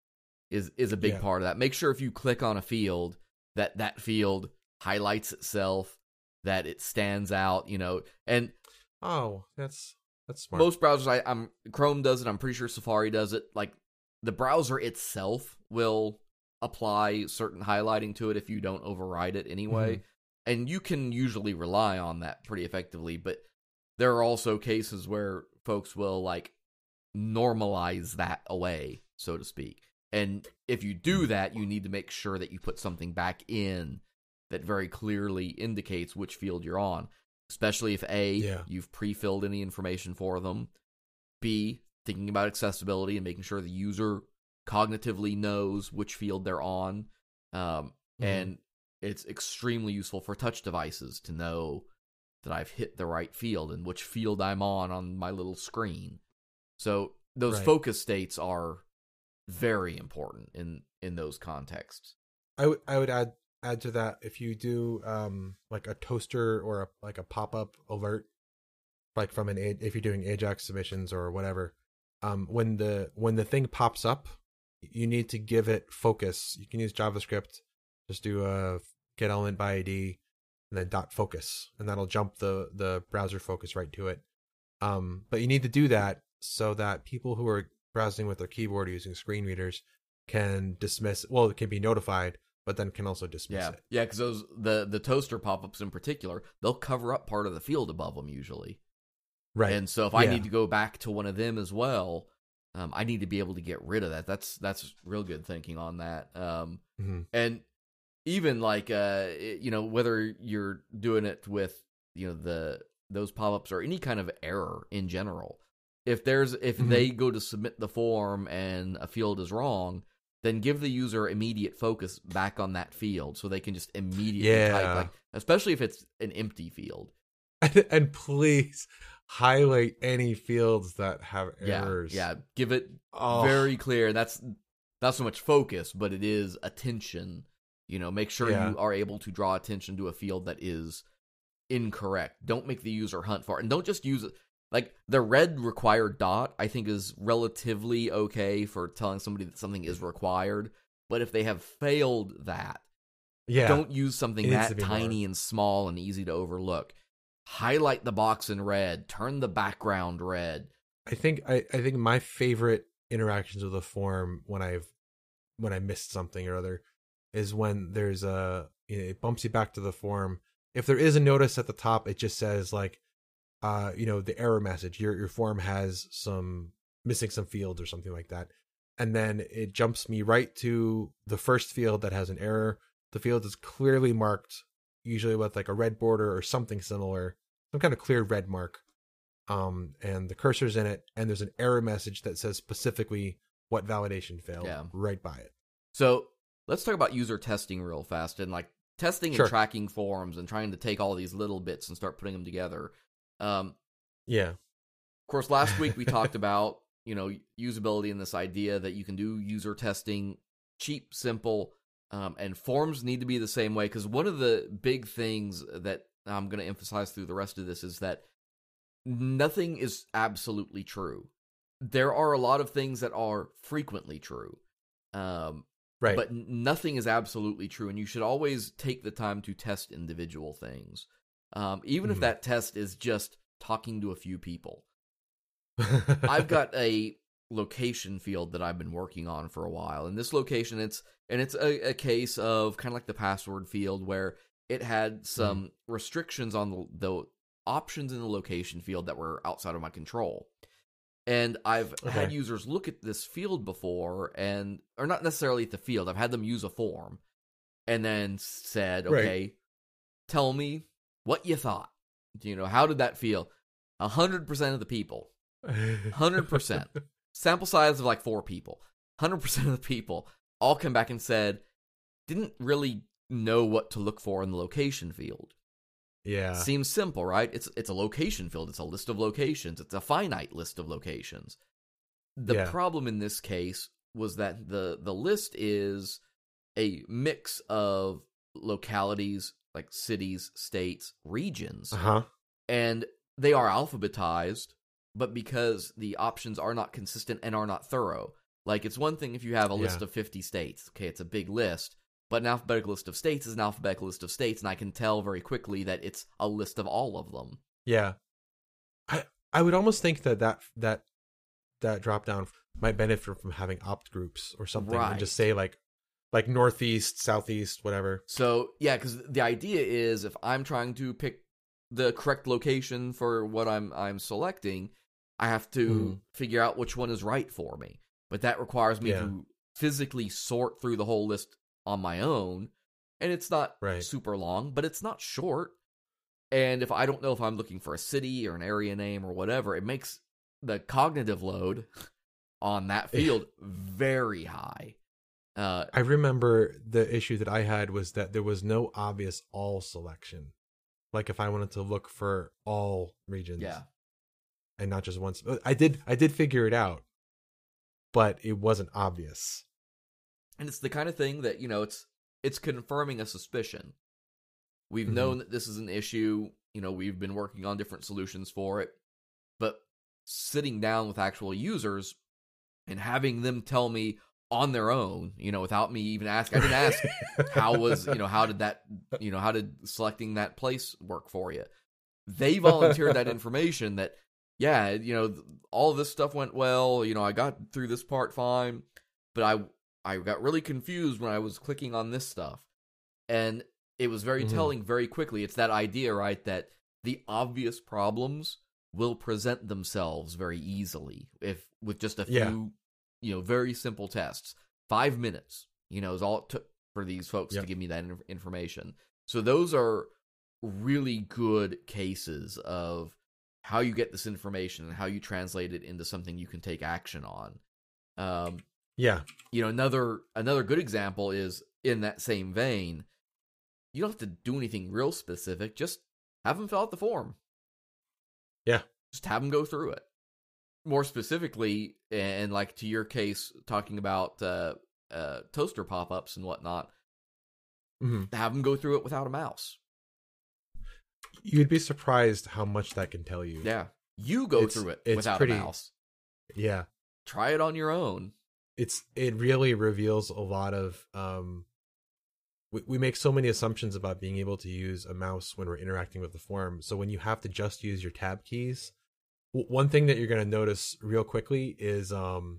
Speaker 2: is is a big
Speaker 3: Yeah.
Speaker 2: part of that. Make sure if you click on a field that that field highlights itself, that it stands out, you know. And
Speaker 3: Oh, that's that's smart.
Speaker 2: most browsers, I, I'm Chrome does it. I'm pretty sure Safari does it. Like the browser itself will apply certain highlighting to it if you don't override it anyway.
Speaker 3: Mhm.
Speaker 2: And you can usually rely on that pretty effectively, but there are also cases where folks will like normalize that away, so to speak. And if you do that, you need to make sure that you put something back in that very clearly indicates which field you're on, especially if A,
Speaker 3: Yeah.
Speaker 2: you've pre-filled any information for them, B, thinking about accessibility and making sure the user cognitively knows which field they're on. Um,
Speaker 3: Mhm.
Speaker 2: And it's extremely useful for touch devices to know that I've hit the right field and which field I'm on on my little screen. So those
Speaker 3: Right.
Speaker 2: focus states are very important in, in those contexts.
Speaker 3: I would I would add add to that if you do um like a toaster or a, like a pop up alert, like from an A- if you're doing Ajax submissions or whatever, um when the when the thing pops up, you need to give it focus. You can use JavaScript, just do a get element by I D and then dot focus, and that'll jump the the browser focus right to it. Um, but you need to do that so that people who are browsing with their keyboard using screen readers can dismiss. Well, it can be notified, but then can also dismiss
Speaker 2: Yeah,
Speaker 3: it.
Speaker 2: yeah, because those the the toaster pop-ups in particular, they'll cover up part of the field above them usually.
Speaker 3: Right.
Speaker 2: And so if I
Speaker 3: Yeah.
Speaker 2: need to go back to one of them as well, um, I need to be able to get rid of that. That's that's real good thinking on that. Um,
Speaker 3: hmm
Speaker 2: and even like uh, it- you know, whether you're doing it with you know the those pop-ups or any kind of error in general, if there's if
Speaker 3: Mhm.
Speaker 2: they go to submit the form and a field is wrong, then give the user immediate focus back on that field so they can just immediately
Speaker 3: Yeah.
Speaker 2: type, like, especially if it's an empty field.
Speaker 3: And, and please highlight any fields that have
Speaker 2: Yeah,
Speaker 3: errors.
Speaker 2: yeah, give it
Speaker 3: Oh.
Speaker 2: very clear. That's not so much focus, but it is attention. You know, make sure
Speaker 3: Yeah.
Speaker 2: you are able to draw attention to a field that is incorrect. Don't make the user hunt for it, and don't just use it. Like the red required dot, I think is relatively okay for telling somebody that something is required. But if they have failed that,
Speaker 3: Yeah.
Speaker 2: don't use something
Speaker 3: It needs
Speaker 2: that
Speaker 3: to be
Speaker 2: tiny and small and easy to overlook. Highlight the box in red. Turn the background red.
Speaker 3: I think I, I think my favorite interactions with a form when I've when I missed something or other is when there's a you know, it bumps you back to the form. If there is a notice at the top, it just says like uh you know the error message. Your your form has some missing some fields or something like that. And then it jumps me right to the first field that has an error. The field is clearly marked, usually with like a red border or something similar, some kind of clear red mark. Um, and the cursor's in it, and there's an error message that says specifically what validation failed
Speaker 2: Yeah.
Speaker 3: right by it.
Speaker 2: So let's talk about user testing real fast, and like testing
Speaker 3: Sure.
Speaker 2: and tracking forms and trying to take all these little bits and start putting them together. Um,
Speaker 3: Yeah.
Speaker 2: of course, last week we talked about, you know, usability and this idea that you can do user testing cheap, simple, um, and forms need to be the same way. Because one of the big things that I'm going to emphasize through the rest of this is that nothing is absolutely true. There are a lot of things that are frequently true. Um,
Speaker 3: Right.
Speaker 2: But nothing is absolutely true, and you should always take the time to test individual things. Um, even
Speaker 3: Mhm.
Speaker 2: if that test is just talking to a few people. I've got a location field that I've been working on for a while, and this location, it's and it's a, a case of kind of like the password field where it had some
Speaker 3: Mm-hmm.
Speaker 2: restrictions on the, the options in the location field that were outside of my control. And I've
Speaker 3: Okay.
Speaker 2: had users look at this field before, and or not necessarily at the field. I've had them use a form, and then said,
Speaker 3: Right.
Speaker 2: "Okay, tell me what you thought. You know, how did that feel?" A hundred percent of the people, hundred percent, sample size of like four people, hundred percent of the people all come back and said didn't really know what to look for in the location field.
Speaker 3: Yeah.
Speaker 2: Seems simple, right? It's it's a location field. It's a list of locations. It's a finite list of locations. The
Speaker 3: Yeah.
Speaker 2: problem in this case was that the the list is a mix of localities, like cities, states, regions,
Speaker 3: Uh-huh.
Speaker 2: and they are alphabetized, but because the options are not consistent and are not thorough. Like, it's one thing if you have a list
Speaker 3: Yeah.
Speaker 2: of fifty states. Okay, it's a big list. But an alphabetical list of states is an alphabetical list of states, and I can tell very quickly that it's a list of all of them.
Speaker 3: Yeah. I I would almost think that that that, that drop down might benefit from having opt groups or something, and just
Speaker 2: Right.
Speaker 3: say like like northeast, southeast, whatever.
Speaker 2: So, yeah, because the idea is if I'm trying to pick the correct location for what I'm I'm selecting, I have to
Speaker 3: Mhm.
Speaker 2: figure out which one is right for me. But that requires me
Speaker 3: Yeah.
Speaker 2: to physically sort through the whole list on my own, and it's not
Speaker 3: Right.
Speaker 2: super long, but it's not short. And if I don't know if I'm looking for a city or an area name or whatever, it makes the cognitive load on that field very high. Uh,
Speaker 3: I remember the issue that I had was that there was no obvious all selection. Like if I wanted to look for all regions.
Speaker 2: yeah.
Speaker 3: And not just once. I did I did figure it out, but it wasn't obvious.
Speaker 2: And it's the kind of thing that, you know, it's it's confirming a suspicion. We've
Speaker 3: Mhm.
Speaker 2: known that this is an issue, you know, we've been working on different solutions for it, but sitting down with actual users and having them tell me on their own, you know, without me even asking, I didn't ask how was, you know, how did that, you know, how did selecting that place work for you? They volunteered that information that, yeah, you know, all this stuff went well, you know, I got through this part fine, but I I got really confused when I was clicking on this stuff. And it was very
Speaker 3: Mhm.
Speaker 2: telling very quickly. It's that idea, right, that the obvious problems will present themselves very easily if with just a few,
Speaker 3: Yeah.
Speaker 2: you know, very simple tests. Five minutes, you know, is all it took for these folks
Speaker 3: Yep.
Speaker 2: to give me that in- information. So those are really good cases of how you get this information and how you translate it into something you can take action on. Um,
Speaker 3: Yeah.
Speaker 2: you know, another another good example is in that same vein. You don't have to do anything real specific. Just have them fill out the form.
Speaker 3: Yeah.
Speaker 2: Just have them go through it. More specifically, and like to your case, talking about uh, uh, toaster pop-ups and whatnot,
Speaker 3: Mhm.
Speaker 2: have them go through it without a mouse.
Speaker 3: You'd be surprised how much that can tell you.
Speaker 2: Yeah. You go
Speaker 3: It's-
Speaker 2: through it
Speaker 3: it's
Speaker 2: without
Speaker 3: pretty-
Speaker 2: a mouse.
Speaker 3: Yeah.
Speaker 2: Try it on your own.
Speaker 3: It's it really reveals a lot of um we, we make so many assumptions about being able to use a mouse when we're interacting with the form. So when you have to just use your tab keys, w- one thing that you're going to notice real quickly is um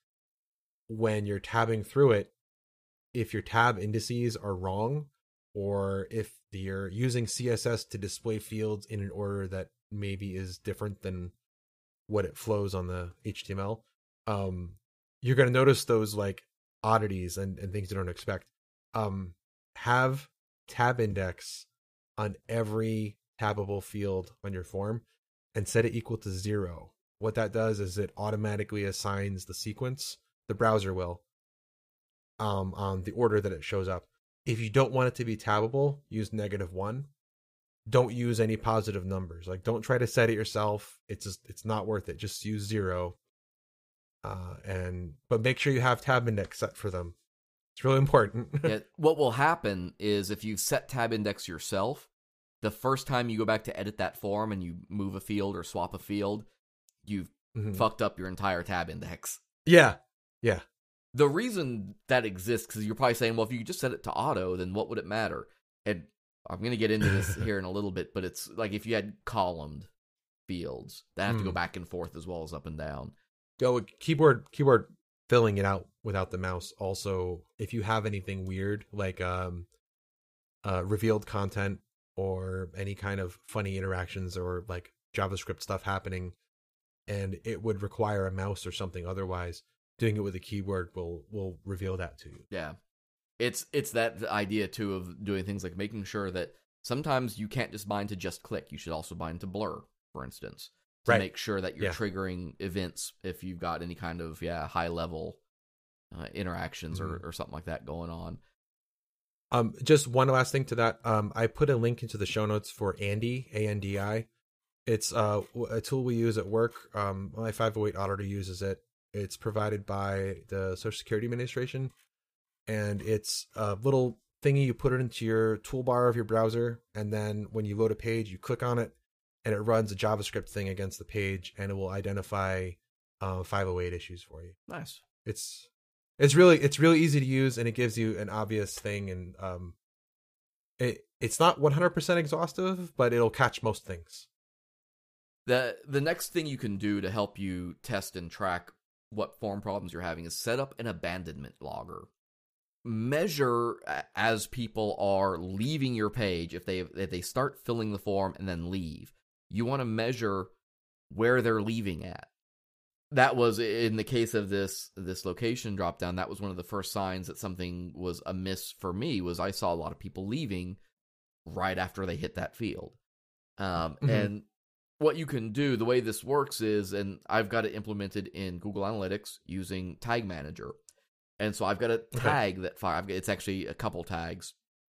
Speaker 3: when you're tabbing through it, if your tab indices are wrong, or if you're using C S S to display fields in an order that maybe is different than what it flows on the H T M L, um, you're going to notice those like oddities and, and things you don't expect. Um, have tab index on every tabbable field on your form and set it equal to zero. What that does is it automatically assigns the sequence, the browser will, um, on the order that it shows up. If you don't want it to be tabbable, use negative one. Don't use any positive numbers. Like, don't try to set it yourself. It's just, it's not worth it. Just use zero. Uh, and but make sure you have tab index set for them. It's really important.
Speaker 2: Yeah, what will happen is if you set tab index yourself, the first time you go back to edit that form and you move a field or swap a field, you've
Speaker 3: Mhm.
Speaker 2: fucked up your entire tab index.
Speaker 3: Yeah. Yeah.
Speaker 2: The reason that exists, because you're probably saying, well, if you just set it to auto, then what would it matter? And I'm going to get into this here in a little bit, but it's like if you had columned fields that have to go
Speaker 3: Hmm.
Speaker 2: back and forth as well as up and down.
Speaker 3: Oh, keyboard keyboard filling it out without the mouse. Also, if you have anything weird like um, uh, revealed content or any kind of funny interactions or like JavaScript stuff happening, and it would require a mouse or something otherwise, doing it with a keyboard will will reveal that to you.
Speaker 2: Yeah. It's it's that idea, too, of doing things like making sure that sometimes you can't just bind to just click. You should also bind to blur, for instance, to
Speaker 3: Right.
Speaker 2: make sure that you're
Speaker 3: Yeah.
Speaker 2: triggering events if you've got any kind of, yeah, high-level uh, interactions
Speaker 3: Mhm.
Speaker 2: or, or something like that going on.
Speaker 3: Um, just one last thing to that. Um, I put a link into the show notes for Andi, A N D I. It's uh, a tool we use at work. Um, my five oh eight auditor uses it. It's provided by the Social Security Administration, and it's a little thingy. You put it into your toolbar of your browser, and then when you load a page, you click on it, and it runs a JavaScript thing against the page, and it will identify uh, five oh eight issues for you.
Speaker 2: Nice.
Speaker 3: It's it's really it's really easy to use, and it gives you an obvious thing, and um, it it's not one hundred percent exhaustive, but it'll catch most things.
Speaker 2: The the next thing you can do to help you test and track what form problems you're having is set up an abandonment logger. Measure a- as people are leaving your page, if they if they start filling the form and then leave, you want to measure where they're leaving at. That was, in the case of this this location drop down, that was one of the first signs that something was amiss for me, was I saw a lot of people leaving right after they hit that field. Um,
Speaker 3: Mhm.
Speaker 2: And what you can do, the way this works is, and I've got it implemented in Google Analytics using Tag Manager. And so I've got a tag that fire. I've got, it's actually a couple tags.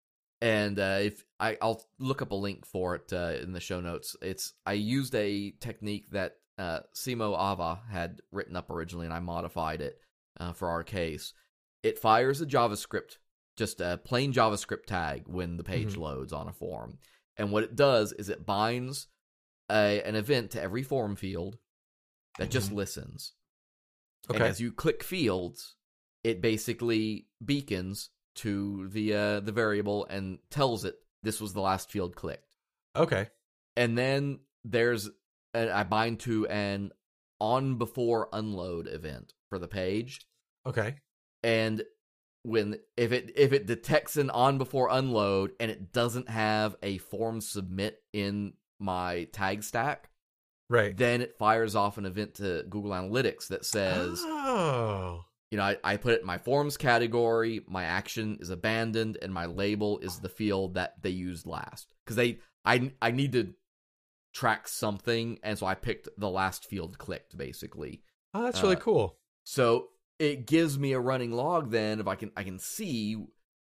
Speaker 2: And uh, if I, I'll look up a link for it uh, in the show notes. It's I used a technique that uh, Simo Ava had written up originally, and I modified it uh, for our case. It fires a JavaScript, just a plain JavaScript tag when the page
Speaker 3: Mhm.
Speaker 2: loads on a form. And what it does is it binds a, an event to every form field that just
Speaker 3: Mhm.
Speaker 2: listens.
Speaker 3: Okay.
Speaker 2: And as you click fields, it basically beacons to the uh, the variable and tells it this was the last field clicked.
Speaker 3: Okay.
Speaker 2: And then there's a, I bind to an on before unload event for the page.
Speaker 3: Okay.
Speaker 2: And when if it if it detects an on before unload and it doesn't have a form submit in my tag stack,
Speaker 3: Right.
Speaker 2: then it fires off an event to Google Analytics that says,
Speaker 3: Oh.
Speaker 2: you know, I, I put it in my forms category, my action is abandoned, and my label is the field that they used last. Because they, I, I need to track something, and so I picked the last field clicked, basically.
Speaker 3: Oh, that's really
Speaker 2: Uh,
Speaker 3: cool.
Speaker 2: So it gives me a running log then, if I can, I can see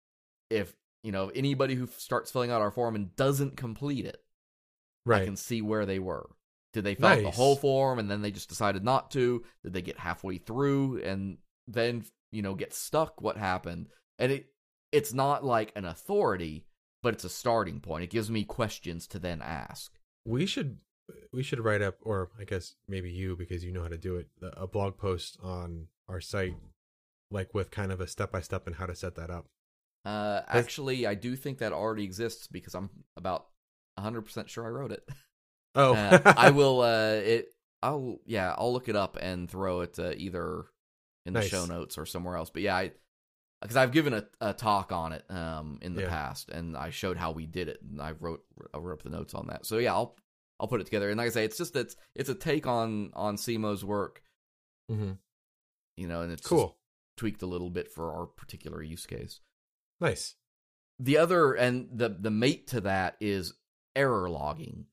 Speaker 2: if, you know, anybody who starts filling out our form and doesn't complete it, I
Speaker 3: Right.
Speaker 2: can see where they were. Did they fill out the
Speaker 3: Nice.
Speaker 2: whole form and then they just decided not to? Did they get halfway through and then, you know, get stuck? What happened? And it it's not like an authority, but it's a starting point. It gives me questions to then ask.
Speaker 3: We should we should write up, or I guess maybe you, because you know how to do it, a blog post on our site, like with kind of a step by step and how to set that up.
Speaker 2: Uh, actually, I do think that already exists because I'm about one hundred percent sure I wrote it.
Speaker 3: Oh,
Speaker 2: Uh, I will. Uh, it. I'll. Yeah, I'll look it up and throw it uh, either in the
Speaker 3: Nice.
Speaker 2: show notes or somewhere else. But yeah, I because I've given a, a talk on it um in the
Speaker 3: Yeah.
Speaker 2: past, and I showed how we did it, and I wrote I wrote up the notes on that. So yeah, I'll I'll put it together. And like I say, it's just it's it's a take on on Simo's work,
Speaker 3: hmm
Speaker 2: you know, and it's just
Speaker 3: cool,
Speaker 2: tweaked a little bit for our particular use case.
Speaker 3: nice.
Speaker 2: The other and the the mate to that is error logging.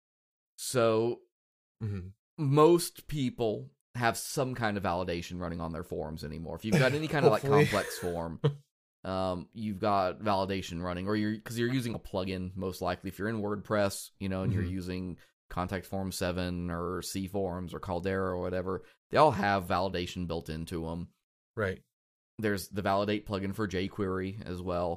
Speaker 2: So
Speaker 3: hmm
Speaker 2: most people have some kind of validation running on their forms anymore. If you've got any kind of like
Speaker 3: Hopefully.
Speaker 2: complex form, um, you've got validation running, or you're because you're using a plugin most likely. If you're in WordPress, you know, and
Speaker 3: Mhm.
Speaker 2: you're using Contact Form seven or C Forms or Caldera or whatever, they all have validation built into them.
Speaker 3: Right.
Speaker 2: There's the Validate plugin for jQuery as well.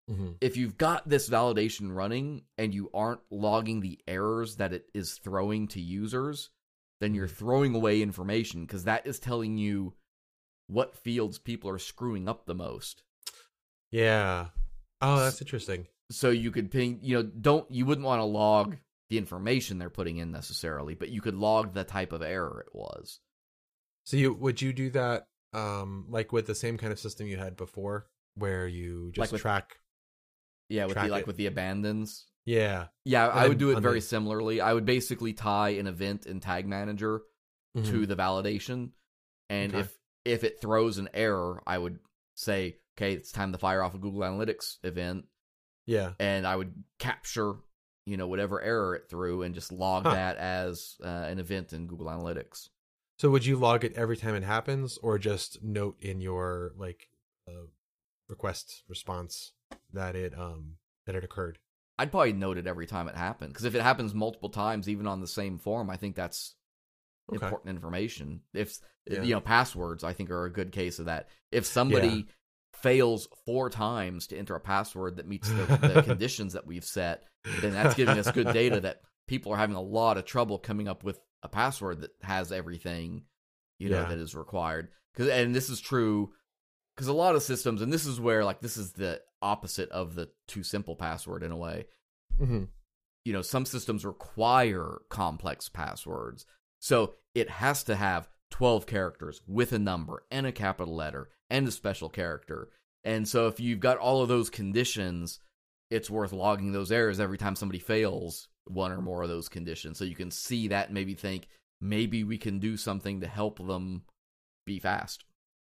Speaker 3: Mm-hmm.
Speaker 2: if you've got this validation running and you aren't logging the errors that it is throwing to users, then you're throwing away information, because that is telling you what fields people are screwing up the most.
Speaker 3: Yeah. Oh, that's interesting.
Speaker 2: So you could ping, you know, don't, you wouldn't want to log the information they're putting in necessarily, but you could log the type of error it was.
Speaker 3: So you would you do that um like with the same kind of system you had before, where you just
Speaker 2: Like with-
Speaker 3: track?
Speaker 2: Yeah, with
Speaker 3: Track
Speaker 2: the, like
Speaker 3: it.
Speaker 2: with the abandons.
Speaker 3: Yeah.
Speaker 2: Yeah, I
Speaker 3: then
Speaker 2: would do it
Speaker 3: on
Speaker 2: very
Speaker 3: the-
Speaker 2: similarly. I would basically tie an event in Tag Manager
Speaker 3: Mhm.
Speaker 2: to the validation. And
Speaker 3: Okay.
Speaker 2: if if it throws an error, I would say, okay, it's time to fire off a Google Analytics event,
Speaker 3: Yeah.
Speaker 2: and I would capture, you know, whatever error it threw and just log
Speaker 3: Huh.
Speaker 2: that as uh, an event in Google Analytics.
Speaker 3: So would you log it every time it happens, or just note in your like uh, request response that it um that it occurred?
Speaker 2: I'd probably note it every time it happened, because if it happens multiple times, even on the same form, I think that's
Speaker 3: Okay.
Speaker 2: important information. If
Speaker 3: Yeah.
Speaker 2: you know, passwords, I think are a good case of that. If somebody fails four times to enter a password that meets the, the conditions that we've set, then that's giving us good data that people are having a lot of trouble coming up with a password that has everything, you know,
Speaker 3: Yeah.
Speaker 2: that is required. Cause, and this is true because a lot of systems, and this is where, like, this is the opposite of the too simple password in a way.
Speaker 3: Mm-hmm.
Speaker 2: You know, some systems require complex passwords. So it has to have twelve characters with a number and a capital letter and a special character. And so if you've got all of those conditions, it's worth logging those errors every time somebody fails one or more of those conditions. So you can see that and maybe think, maybe we can do something to help them be fast.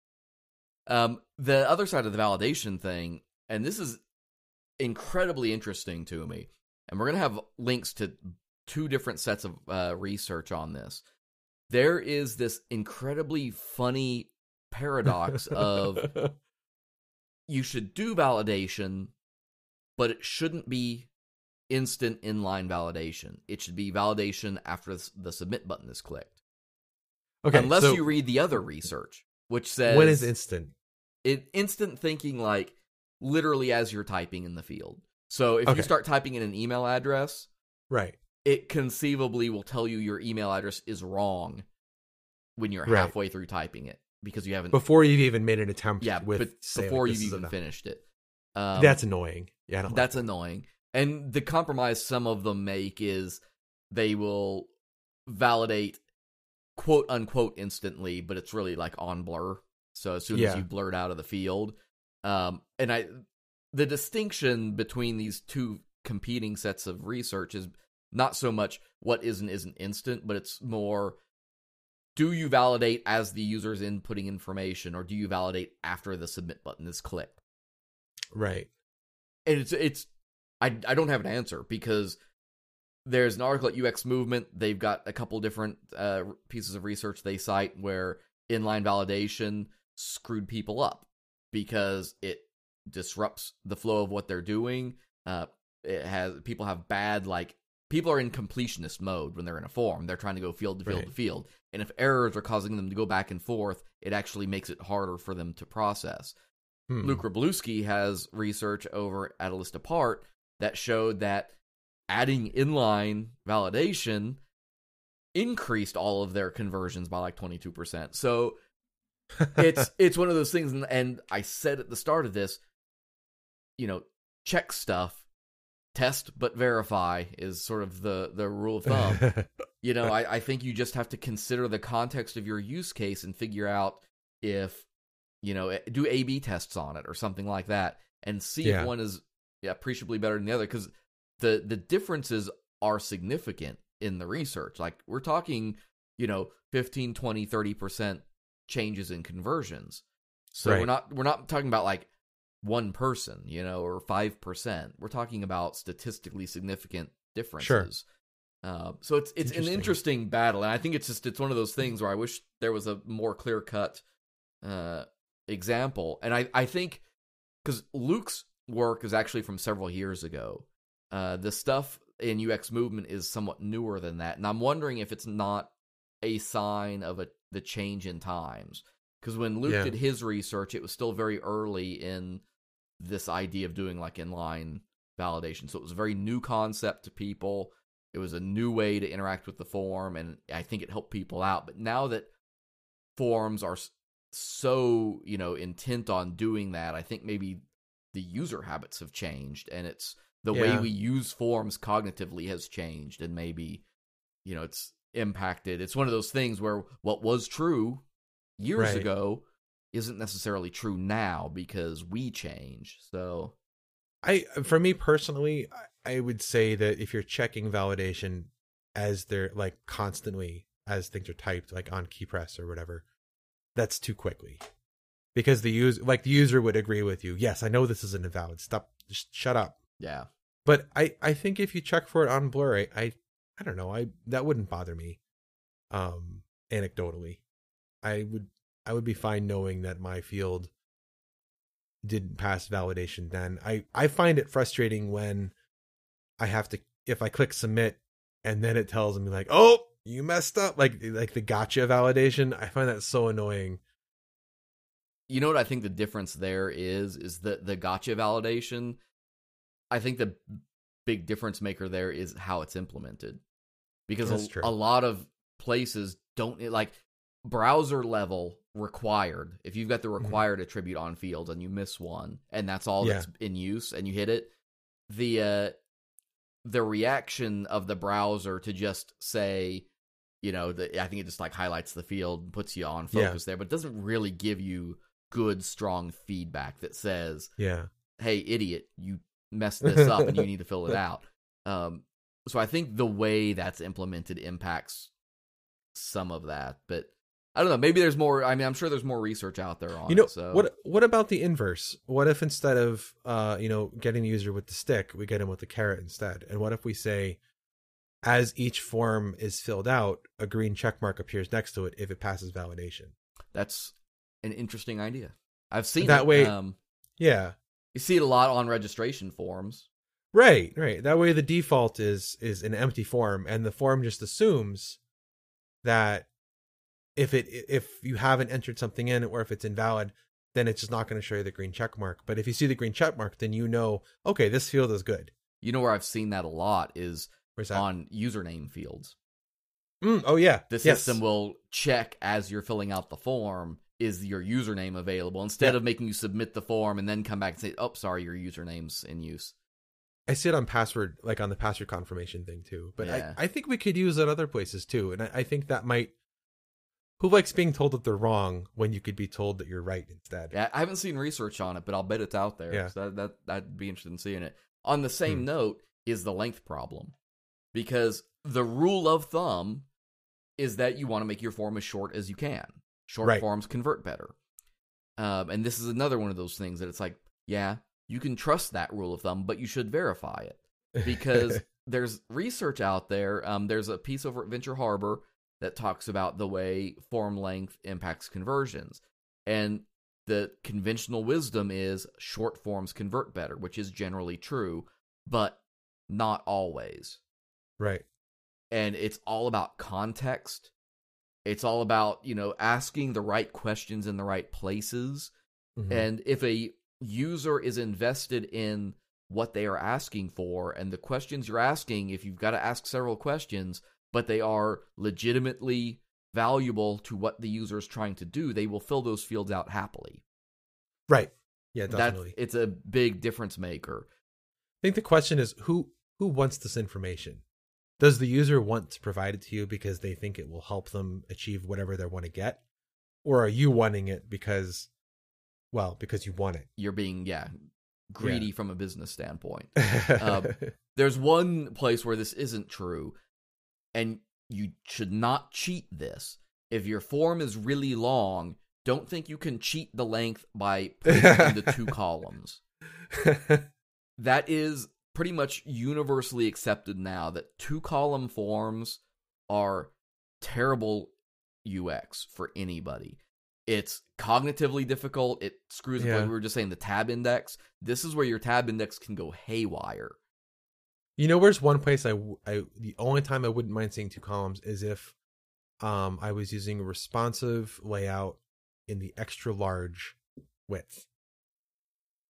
Speaker 2: Um, the other side of the validation thing, and this is incredibly interesting to me, and we're going to have links to two different sets of uh, research on this. There is this incredibly funny paradox of you should do validation, but it shouldn't be instant inline validation. It should be validation after the submit button is clicked.
Speaker 3: Okay.
Speaker 2: Unless
Speaker 3: so
Speaker 2: you read the other research, which says...
Speaker 3: when is instant?
Speaker 2: It, instant thinking, like, literally as you're typing in the field. So if
Speaker 3: Okay.
Speaker 2: you start typing in an email address,
Speaker 3: Right.
Speaker 2: it conceivably will tell you your email address is wrong when you're
Speaker 3: Right.
Speaker 2: halfway through typing it, because you haven't...
Speaker 3: Before you've even made an attempt
Speaker 2: yeah,
Speaker 3: with,
Speaker 2: but
Speaker 3: say,
Speaker 2: before
Speaker 3: like,
Speaker 2: you've
Speaker 3: this is
Speaker 2: even
Speaker 3: enough.
Speaker 2: finished it. Um,
Speaker 3: That's annoying. Yeah, I don't like
Speaker 2: That's
Speaker 3: that.
Speaker 2: annoying. And the compromise some of them make is they will validate quote unquote instantly, but it's really like on blur. So as soon
Speaker 3: Yeah.
Speaker 2: as you blur it out of the field. Um, and I, the distinction between these two competing sets of research is not so much what is and isn't instant, but it's more, do you validate as the user's inputting information, or do you validate after the submit button is clicked?
Speaker 3: Right.
Speaker 2: And it's it's I I don't have an answer, because there's an article at U X Movement. They've got a couple different uh, pieces of research they cite where inline validation screwed people up because it disrupts the flow of what they're doing. Uh, it has people have bad like people are in completionist mode when they're in a form. They're trying to go field to field
Speaker 3: Right.
Speaker 2: to field, and if errors are causing them to go back and forth, it actually makes it harder for them to process.
Speaker 3: Hmm.
Speaker 2: Luke Wroblewski has research over at A List Apart that showed that adding inline validation increased all of their conversions by like twenty-two percent. So it's it's one of those things, and, and I said at the start of this, you know, check stuff, test but verify is sort of the, the rule of thumb. You know, I, I think you just have to consider the context of your use case and figure out if, you know, do A B tests on it or something like that, and see
Speaker 3: Yeah.
Speaker 2: if one is yeah, appreciably better than the other, because the, the differences are significant in the research. Like, we're talking, you know, fifteen, twenty, thirty percent changes in conversions. So
Speaker 3: Right.
Speaker 2: we're not we're not talking about like one person, you know, or five percent. We're talking about statistically significant differences. Uh, so it's it's an
Speaker 3: Interesting.
Speaker 2: interesting battle, and I think it's just it's one of those things where I wish there was a more clear cut uh, example. And I I think because Luke's work is actually from several years ago, uh, the stuff in U X Movement is somewhat newer than that, and I'm wondering if it's not a sign of a the change in times. Because when Luke
Speaker 3: Yeah.
Speaker 2: did his research, it was still very early in this idea of doing like inline validation. So it was a very new concept to people. It was a new way to interact with the form, and I think it helped people out. But now that forms are so, you know, intent on doing that, I think maybe the user habits have changed, and it's the
Speaker 3: Yeah.
Speaker 2: way we use forms cognitively has changed, and maybe, you know, it's impacted. It's one of those things where what was true years
Speaker 3: Right.
Speaker 2: ago isn't necessarily true now because we change. So
Speaker 3: I, for me personally, I I would say that if you're checking validation as they're like constantly as things are typed, like on key press or whatever, that's too quickly. Because the user, like the user would agree with you. Yes, I know this isn't invalid. Stop, just shut up.
Speaker 2: yeah,
Speaker 3: But I, I think if you check for it on Blur, I, I, I don't know. I that wouldn't bother me. Um, anecdotally, I would, I would be fine knowing that my field didn't pass validation. Then I, I find it frustrating when I have to, if I click submit and then it tells me like, oh, you messed up, like like the gotcha validation. I find that so annoying.
Speaker 2: you know what I think the difference there is is that the gotcha validation. I think the big difference maker there is how it's implemented, because
Speaker 3: That's
Speaker 2: a,
Speaker 3: true.
Speaker 2: a lot of places don't, like browser level required. If you've got the required attribute on fields and you miss one, and that's all
Speaker 3: Yeah.
Speaker 2: that's in use, and you hit it, the uh, the reaction of the browser to just say, you know, the, I think it just like highlights the field and puts you on focus there, but it doesn't really give you good, strong feedback that says,
Speaker 3: Yeah.
Speaker 2: hey, idiot, you messed this up and you need to fill it out. Um, so I think the way that's implemented impacts some of that, but I don't know. Maybe there's more. I mean, I'm sure there's more research out there on
Speaker 3: You know,
Speaker 2: it. So
Speaker 3: what what about the inverse? What if instead of uh, you know, getting the user with the stick, we get him with the carrot instead? And what if we say, as each form is filled out, a green check mark appears next to it if it passes validation?
Speaker 2: that's an interesting idea. I've seen
Speaker 3: That
Speaker 2: it.
Speaker 3: way-
Speaker 2: Um,
Speaker 3: Yeah.
Speaker 2: you see it a lot on registration forms.
Speaker 3: Right, right. That way the default is is an empty form, and the form just assumes that if it if you haven't entered something in, or if it's invalid, then it's just not going to show you the green check mark. But if you see the green check mark, then you know, okay, this field is good.
Speaker 2: You know where I've seen that a lot is
Speaker 3: Where's that?
Speaker 2: on username fields.
Speaker 3: Mm, oh yeah,
Speaker 2: The
Speaker 3: yes.
Speaker 2: system will check as you're filling out the form, is your username available, instead
Speaker 3: Yeah.
Speaker 2: of making you submit the form and then come back and say, oh, sorry, your username's in use.
Speaker 3: I see it on password, like on the password confirmation thing too. But
Speaker 2: Yeah.
Speaker 3: I, I think we could use it other places too. And I, I think that might, who likes being told that they're wrong when you could be told that you're right instead?
Speaker 2: Yeah, I haven't seen research on it, but I'll bet it's out there.
Speaker 3: Yeah.
Speaker 2: So that, that, I'd be interested in seeing it. On the same
Speaker 3: Hmm.
Speaker 2: note is the length problem. Because the rule of thumb is that you want to make your form as short as you can. Short
Speaker 3: Right.
Speaker 2: forms convert better. Um, and this is another one of those things that it's like, yeah, you can trust that rule of thumb, but you should verify it. Because there's research out there. Um, there's a piece over at Venture Harbor that talks about the way form length impacts conversions. And the conventional wisdom is short forms convert better, which is generally true, but not always.
Speaker 3: Right.
Speaker 2: And it's all about context. It's all about, you know, asking the right questions in the right places.
Speaker 3: Mhm.
Speaker 2: And if a user is invested in what they are asking for, and the questions you're asking, if you've got to ask several questions, but they are legitimately valuable to what the user is trying to do, they will fill those fields out happily.
Speaker 3: Right. Yeah,
Speaker 2: That,
Speaker 3: definitely.
Speaker 2: it's a big difference maker.
Speaker 3: I think the question is who who wants this information? Does the user want to provide it to you because they think it will help them achieve whatever they want to get? Or are you wanting it because, well, because you want
Speaker 2: You're being, yeah, greedy from a business standpoint.
Speaker 3: it?
Speaker 2: Um, There's one place where this isn't true, and you should not cheat this. If your form is really long, don't think you can cheat the length by putting it into two columns. That is pretty much universally accepted now that two-column forms are terrible U X for anybody. It's cognitively difficult. It screws
Speaker 3: Yeah.
Speaker 2: up, like we were just saying, the tab index. This is where your tab index can go haywire.
Speaker 3: You know, where's one place I, w- I- the only time I wouldn't mind seeing two columns is if um I was using a responsive layout in the extra large width.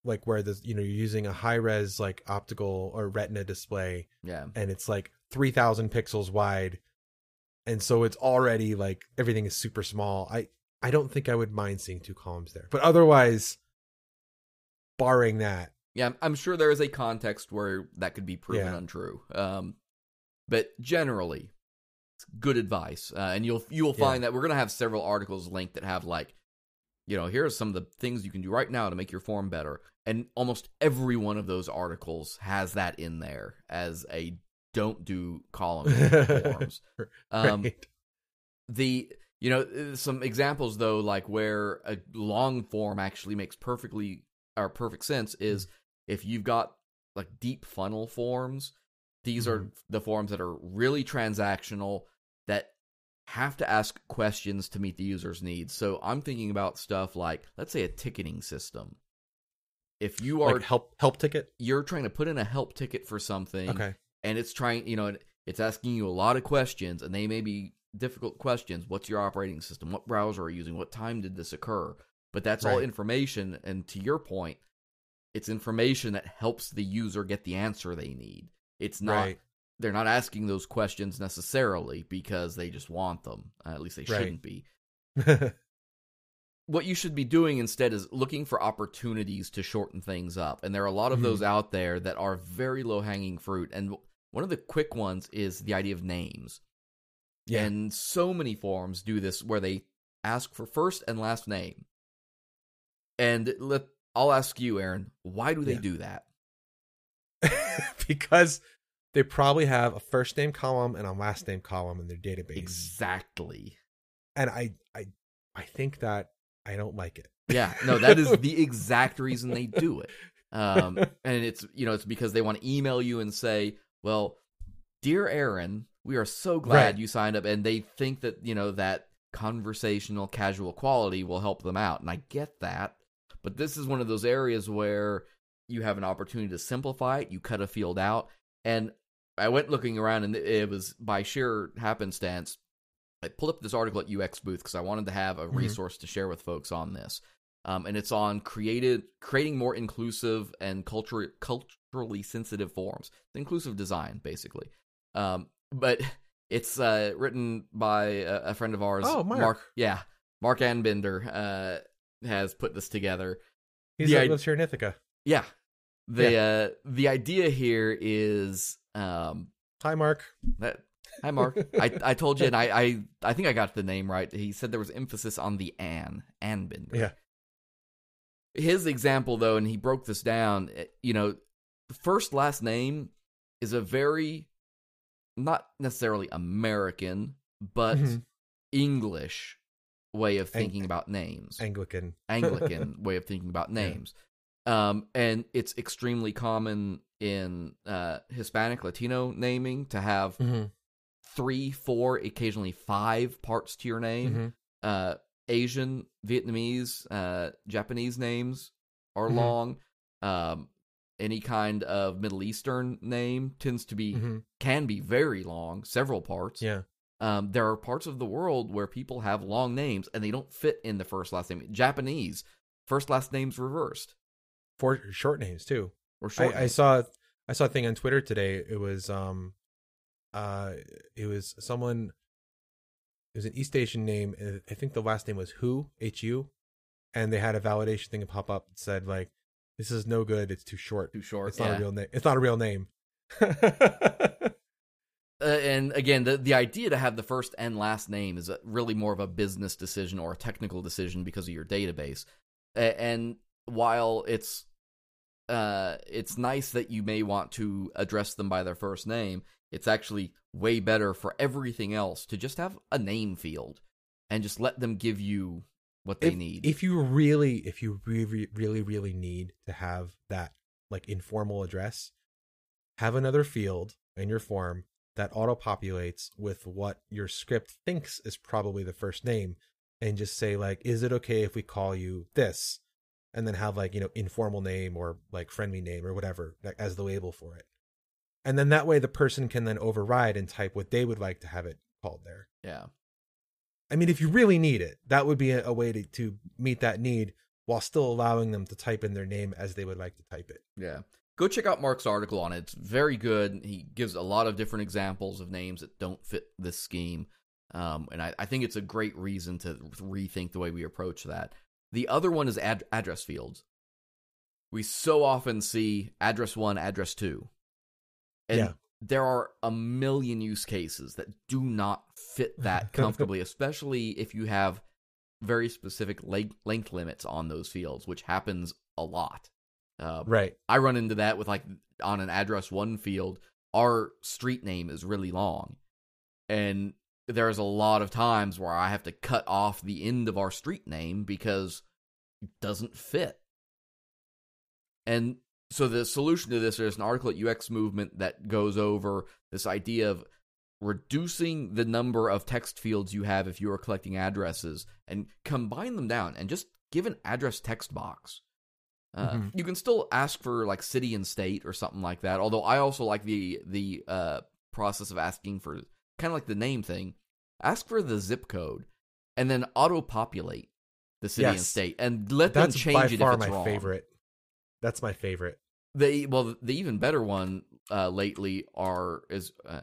Speaker 3: like where the you know you're using a high res like optical or retina display,
Speaker 2: Yeah.
Speaker 3: and it's like three thousand pixels wide, and so it's already like everything is super small. I I don't think I would mind seeing two columns there, but otherwise, barring that,
Speaker 2: Yeah, I'm sure there is a context where that could be proven
Speaker 3: Yeah.
Speaker 2: untrue. Um, but generally, it's good advice, uh, and you'll you will find that we're gonna have several articles linked that have like, you know, here are some of the things you can do right now to make your form better, and almost every one of those articles has that in there as a don't do column forms. Um,
Speaker 3: right?
Speaker 2: the you know some examples though, like where a long form actually makes perfectly or perfect sense is if you've got like deep funnel forms. These
Speaker 3: Mhm.
Speaker 2: are the forms that are really transactional that have to ask questions to meet the user's needs. So I'm thinking about stuff like, let's say, a ticketing system. If you are
Speaker 3: Like help help ticket.
Speaker 2: you're trying to put in a help ticket for something,
Speaker 3: Okay.
Speaker 2: and it's trying, you know, it's asking you a lot of questions, and they may be difficult questions. What's your operating system? What browser are you using? What time did this occur? But that's all
Speaker 3: Right.
Speaker 2: information, and to your point, it's information that helps the user get the answer they need. It's not
Speaker 3: Right.
Speaker 2: they're not asking those questions necessarily because they just want them. Uh, at least they
Speaker 3: Right.
Speaker 2: shouldn't be. What you should be doing instead is looking for opportunities to shorten things up. And there are a lot of
Speaker 3: Mhm.
Speaker 2: those out there that are very low-hanging fruit. And one of the quick ones is the idea of names.
Speaker 3: Yeah.
Speaker 2: And so many forums do this where they ask for first and last name. And let I'll ask you, Aaron, why do they
Speaker 3: Yeah.
Speaker 2: do that?
Speaker 3: Because they probably have a first name column and a last name column in their database.
Speaker 2: Exactly.
Speaker 3: And I I I think that I don't like it.
Speaker 2: Yeah, no, that is the exact reason they do it. Um, and it's, you know, it's because they want to email you and say, well, dear Aaron, we are so glad
Speaker 3: Right.
Speaker 2: you signed up. And they think that, you know, that conversational casual quality will help them out. And I get that. But this is one of those areas where you have an opportunity to simplify it. You cut a field out. And I went looking around, and it was by sheer happenstance. I pulled up this article at U X Booth because I wanted to have a
Speaker 3: Mhm.
Speaker 2: resource to share with folks on this. Um, and it's on created, creating more inclusive and culture, culturally sensitive forms. It's inclusive design, basically. Um, but it's uh, written by a, a friend of ours.
Speaker 3: Oh, Mark.
Speaker 2: Yeah, Mark Anbinder uh, has put this together.
Speaker 3: He's
Speaker 2: The
Speaker 3: like,
Speaker 2: id-
Speaker 3: lives here in Ithaca.
Speaker 2: Yeah. The, uh, the idea here is... Um,
Speaker 3: Hi, Mark.
Speaker 2: that, hi, Mark. I, I told you, and I, I I think I got the name right. He said there was emphasis on the Ann, Anbinder.
Speaker 3: Yeah.
Speaker 2: His example, though, and he broke this down, eh, you know, the first last name is a very, not necessarily American, but
Speaker 3: Mhm.
Speaker 2: English way of
Speaker 3: Ang-
Speaker 2: thinking about names.
Speaker 3: Anglican.
Speaker 2: Anglican way of thinking about names. Um, and it's extremely common in uh, Hispanic, Latino naming to have
Speaker 3: Mhm.
Speaker 2: three, four, occasionally five parts to your name.
Speaker 3: Mhm.
Speaker 2: Uh, Asian, Vietnamese, uh, Japanese names are
Speaker 3: Mhm.
Speaker 2: long. Um, any kind of Middle Eastern name tends to be,
Speaker 3: Mhm.
Speaker 2: can be very long, several parts.
Speaker 3: Yeah.
Speaker 2: Um, there are parts of the world where people have long names and they don't fit in the first last name. Japanese, first last names reversed.
Speaker 3: For short names too.
Speaker 2: Or short
Speaker 3: I, I
Speaker 2: names.
Speaker 3: saw I saw a thing on Twitter today. It was um uh it was someone it was an East Asian name, and I think the last name was Hu, H U, and they had a validation thing pop up that said like, this is no good, it's too short.
Speaker 2: Too short.
Speaker 3: It's not
Speaker 2: yeah.
Speaker 3: a real name. It's not a real name.
Speaker 2: Uh, and again, the the idea to have the first and last name is a, really more of a business decision or a technical decision because of your database. A- and while it's uh, it's nice that you may want to address them by their first name, it's actually way better for everything else to just have a name field and just let them give you what they
Speaker 3: if,
Speaker 2: need.
Speaker 3: If you really, if you really, really, really need to have that like informal address, have another field in your form that auto-populates with what your script thinks is probably the first name, and just say like, is it okay if we call you this? And then have like, you know, informal name or like friendly name or whatever as the label for it. And then that way the person can then override and type what they would like to have it called there.
Speaker 2: yeah.
Speaker 3: I mean, if you really need it, that would be a, a way to, to meet that need while still allowing them to type in their name as they would like to type it.
Speaker 2: Yeah. Go check out Mark's article on it. It's very good. He gives a lot of different examples of names that don't fit this scheme. Um, and I, I think it's a great reason to rethink the way we approach that. The other one is ad- address fields. We so often see address one, address two. And
Speaker 3: Yeah.
Speaker 2: there are a million use cases that do not fit that comfortably, especially if you have very specific length, length limits on those fields, which happens a lot. Uh,
Speaker 3: Right.
Speaker 2: I run into that with, like, on an address one field, our street name is really long. And there's a lot of times where I have to cut off the end of our street name because it doesn't fit. And so the solution to this, there's an article at U X Movement that goes over this idea of reducing the number of text fields you have if you are collecting addresses and combine them down and just give an address text box. Uh,
Speaker 3: Mhm.
Speaker 2: You can still ask for, like, city and state or something like that, although I also like the the uh, process of asking for, kind of like the name thing, ask for the zip code and then auto-populate the city and
Speaker 3: Yes.
Speaker 2: state and let
Speaker 3: That's
Speaker 2: them
Speaker 3: by
Speaker 2: change it
Speaker 3: far
Speaker 2: if it's
Speaker 3: my
Speaker 2: wrong.
Speaker 3: favorite. That's my favorite.
Speaker 2: The well, the even better one uh, lately are is uh,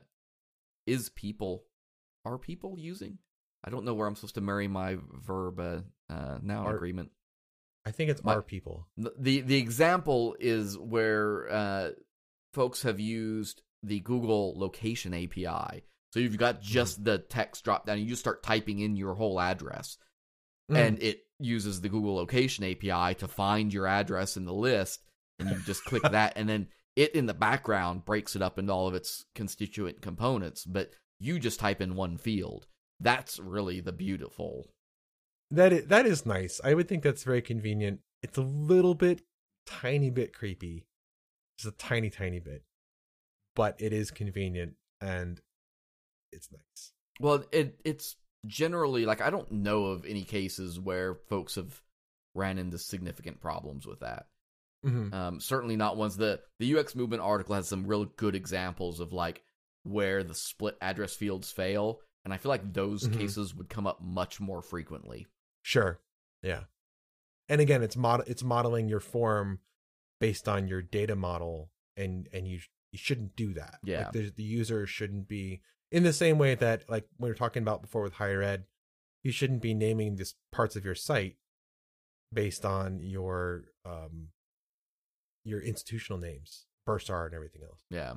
Speaker 2: is people are people using? I don't know where I'm supposed to marry my verb uh, uh, noun
Speaker 3: Are-
Speaker 2: agreement.
Speaker 3: I think it's
Speaker 2: My-
Speaker 3: our people.
Speaker 2: The the example is where uh, folks have used the Google Location A P I. So you've got just the text drop down, and you just start typing in your whole address,
Speaker 3: Mm.
Speaker 2: and it uses the Google Location A P I to find your address in the list, and you just click that, and then it in the background breaks it up into all of its constituent components, but you just type in one field. That's really the beautiful.
Speaker 3: That is, that is nice. I would think that's very convenient. It's a little bit, tiny bit creepy. Just a tiny, tiny bit. But it is convenient, and it's nice.
Speaker 2: Well, it it's generally, like, I don't know of any cases where folks have ran into significant problems with that.
Speaker 3: Mm-hmm.
Speaker 2: Um, certainly not ones. The, the U X Movement article has some real good examples of, like, where the split address fields fail, and I feel like those
Speaker 3: Mhm.
Speaker 2: cases would come up much more frequently.
Speaker 3: Sure. Yeah. And again, it's mod- it's modeling your form based on your data model, and and you you shouldn't do that.
Speaker 2: Yeah.
Speaker 3: Like the the user shouldn't be in the same way that, like we were talking about before with higher ed, you shouldn't be naming this parts of your site based on your um your institutional names, Bursar and everything else.
Speaker 2: Yeah.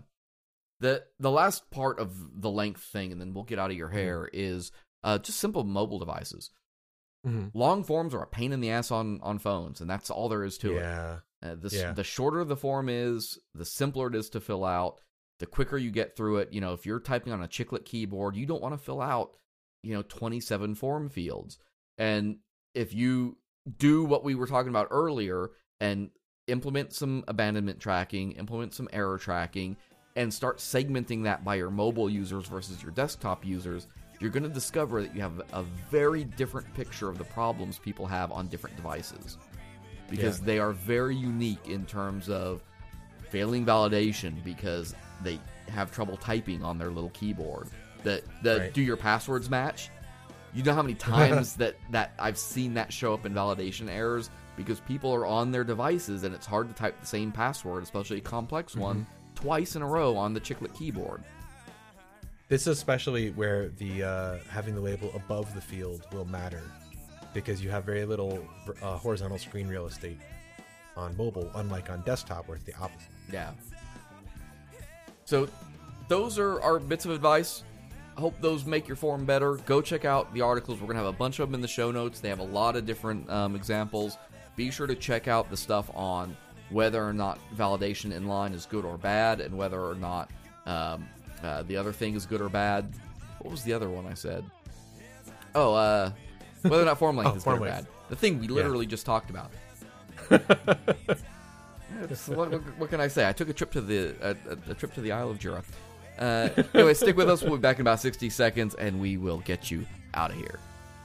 Speaker 2: The the last part of the length thing, and then we'll get out of your hair, is uh, just simple mobile devices.
Speaker 3: Mm-hmm.
Speaker 2: Long forms are a pain in the ass on, on phones, and that's all there is to it.
Speaker 3: Yeah.
Speaker 2: Uh, the,
Speaker 3: Yeah.
Speaker 2: the shorter the form is, the simpler it is to fill out, the quicker you get through it. You know, if you're typing on a chiclet keyboard, you don't want to fill out, you know, twenty-seven form fields. And if you do what we were talking about earlier and implement some abandonment tracking, implement some error tracking, and start segmenting that by your mobile users versus your desktop users, you're going to discover that you have a very different picture of the problems people have on different devices. Because
Speaker 3: Yeah.
Speaker 2: they are very unique in terms of failing validation because they have trouble typing on their little keyboard. The, the
Speaker 3: Right.
Speaker 2: do your passwords match? You know how many times that, that I've seen that show up in validation errors? Because people are on their devices and it's hard to type the same password, especially a complex one, twice in a row on the chiclet keyboard.
Speaker 3: This is especially where the uh, having the label above the field will matter, because you have very little uh, horizontal screen real estate on mobile, unlike on desktop where it's the opposite.
Speaker 2: Yeah. So those are our bits of advice. I hope those make your form better. Go check out the articles. We're going to have a bunch of them in the show notes. They have a lot of different um, examples. Be sure to check out the stuff on whether or not validation inline is good or bad, and whether or not um, uh, the other thing is good or bad. What was the other one I said? Oh, uh, whether or not form length
Speaker 3: Oh,
Speaker 2: is
Speaker 3: form
Speaker 2: good or
Speaker 3: length.
Speaker 2: bad. The thing we literally just talked about. It's- what, what, what can I say? I took a trip to the a, a, a trip to the Isle of Jura. Uh, anyway, stick with us. We'll be back in about sixty seconds, and we will get you out of here.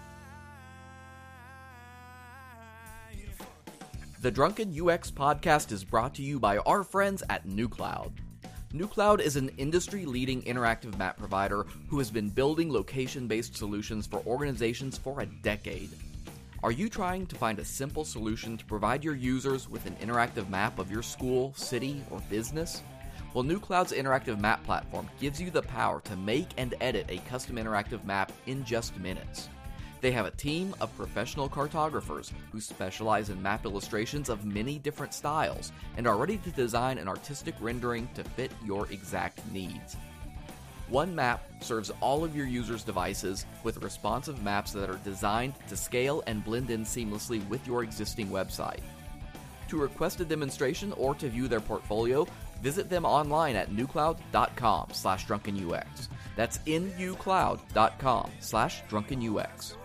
Speaker 2: The Drunken U X podcast is brought to you by our friends at NewCloud. NewCloud is an industry-leading interactive map provider who has been building location-based solutions for organizations for a decade. Are you trying to find a simple solution to provide your users with an interactive map of your school, city, or business? Well, NewCloud's interactive map platform gives you the power to make and edit a custom interactive map in just minutes. They have a team of professional cartographers who specialize in map illustrations of many different styles and are ready to design an artistic rendering to fit your exact needs. One map serves all of your users' devices with responsive maps that are designed to scale and blend in seamlessly with your existing website. To request a demonstration or to view their portfolio, visit them online at newcloud.com slash drunkenux. That's nucloud.com slash drunkenux.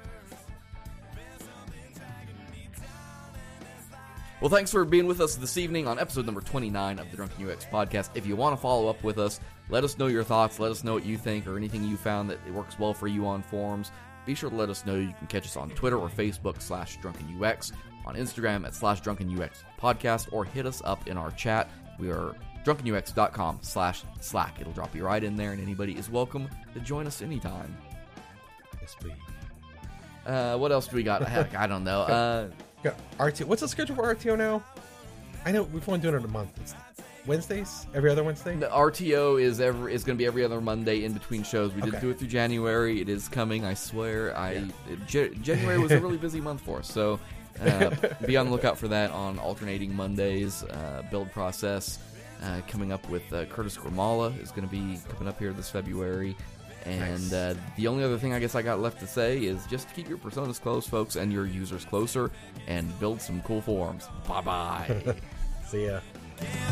Speaker 2: Well, thanks for being with us this evening on episode number twenty-nine of the Drunken U X podcast. If you want to follow up with us, let us know your thoughts, let us know what you think, or anything you found that it works well for you on forums. Be sure to let us know. You can catch us on Twitter or Facebook slash DrunkenUX, on Instagram at slash DrunkenUX podcast, or hit us up in our chat. We are drunkenux.com slash Slack. It'll drop you right in there, and anybody is welcome to join us anytime.
Speaker 3: Yes, please.
Speaker 2: Uh, what else do we got? Heck, I don't know. Uh,
Speaker 3: Got R T O. What's the schedule for R T O now? I know we've only doing it a month. It's Wednesdays? Every other Wednesday?
Speaker 2: The R T O is every is going to be every other Monday in between shows. We did
Speaker 3: Okay.
Speaker 2: do it through January. It is coming, I swear. I
Speaker 3: Yeah.
Speaker 2: it, J- January was a really busy month for us, so uh, be on the lookout for that on alternating Mondays. Uh, build process uh, coming up with uh, Curtis Grimala is going to be coming up here this February. And
Speaker 3: Nice.
Speaker 2: uh, the only other thing I guess I got left to say is just keep your personas close, folks, and your users closer, and build some cool forums. Bye-bye.
Speaker 3: See ya.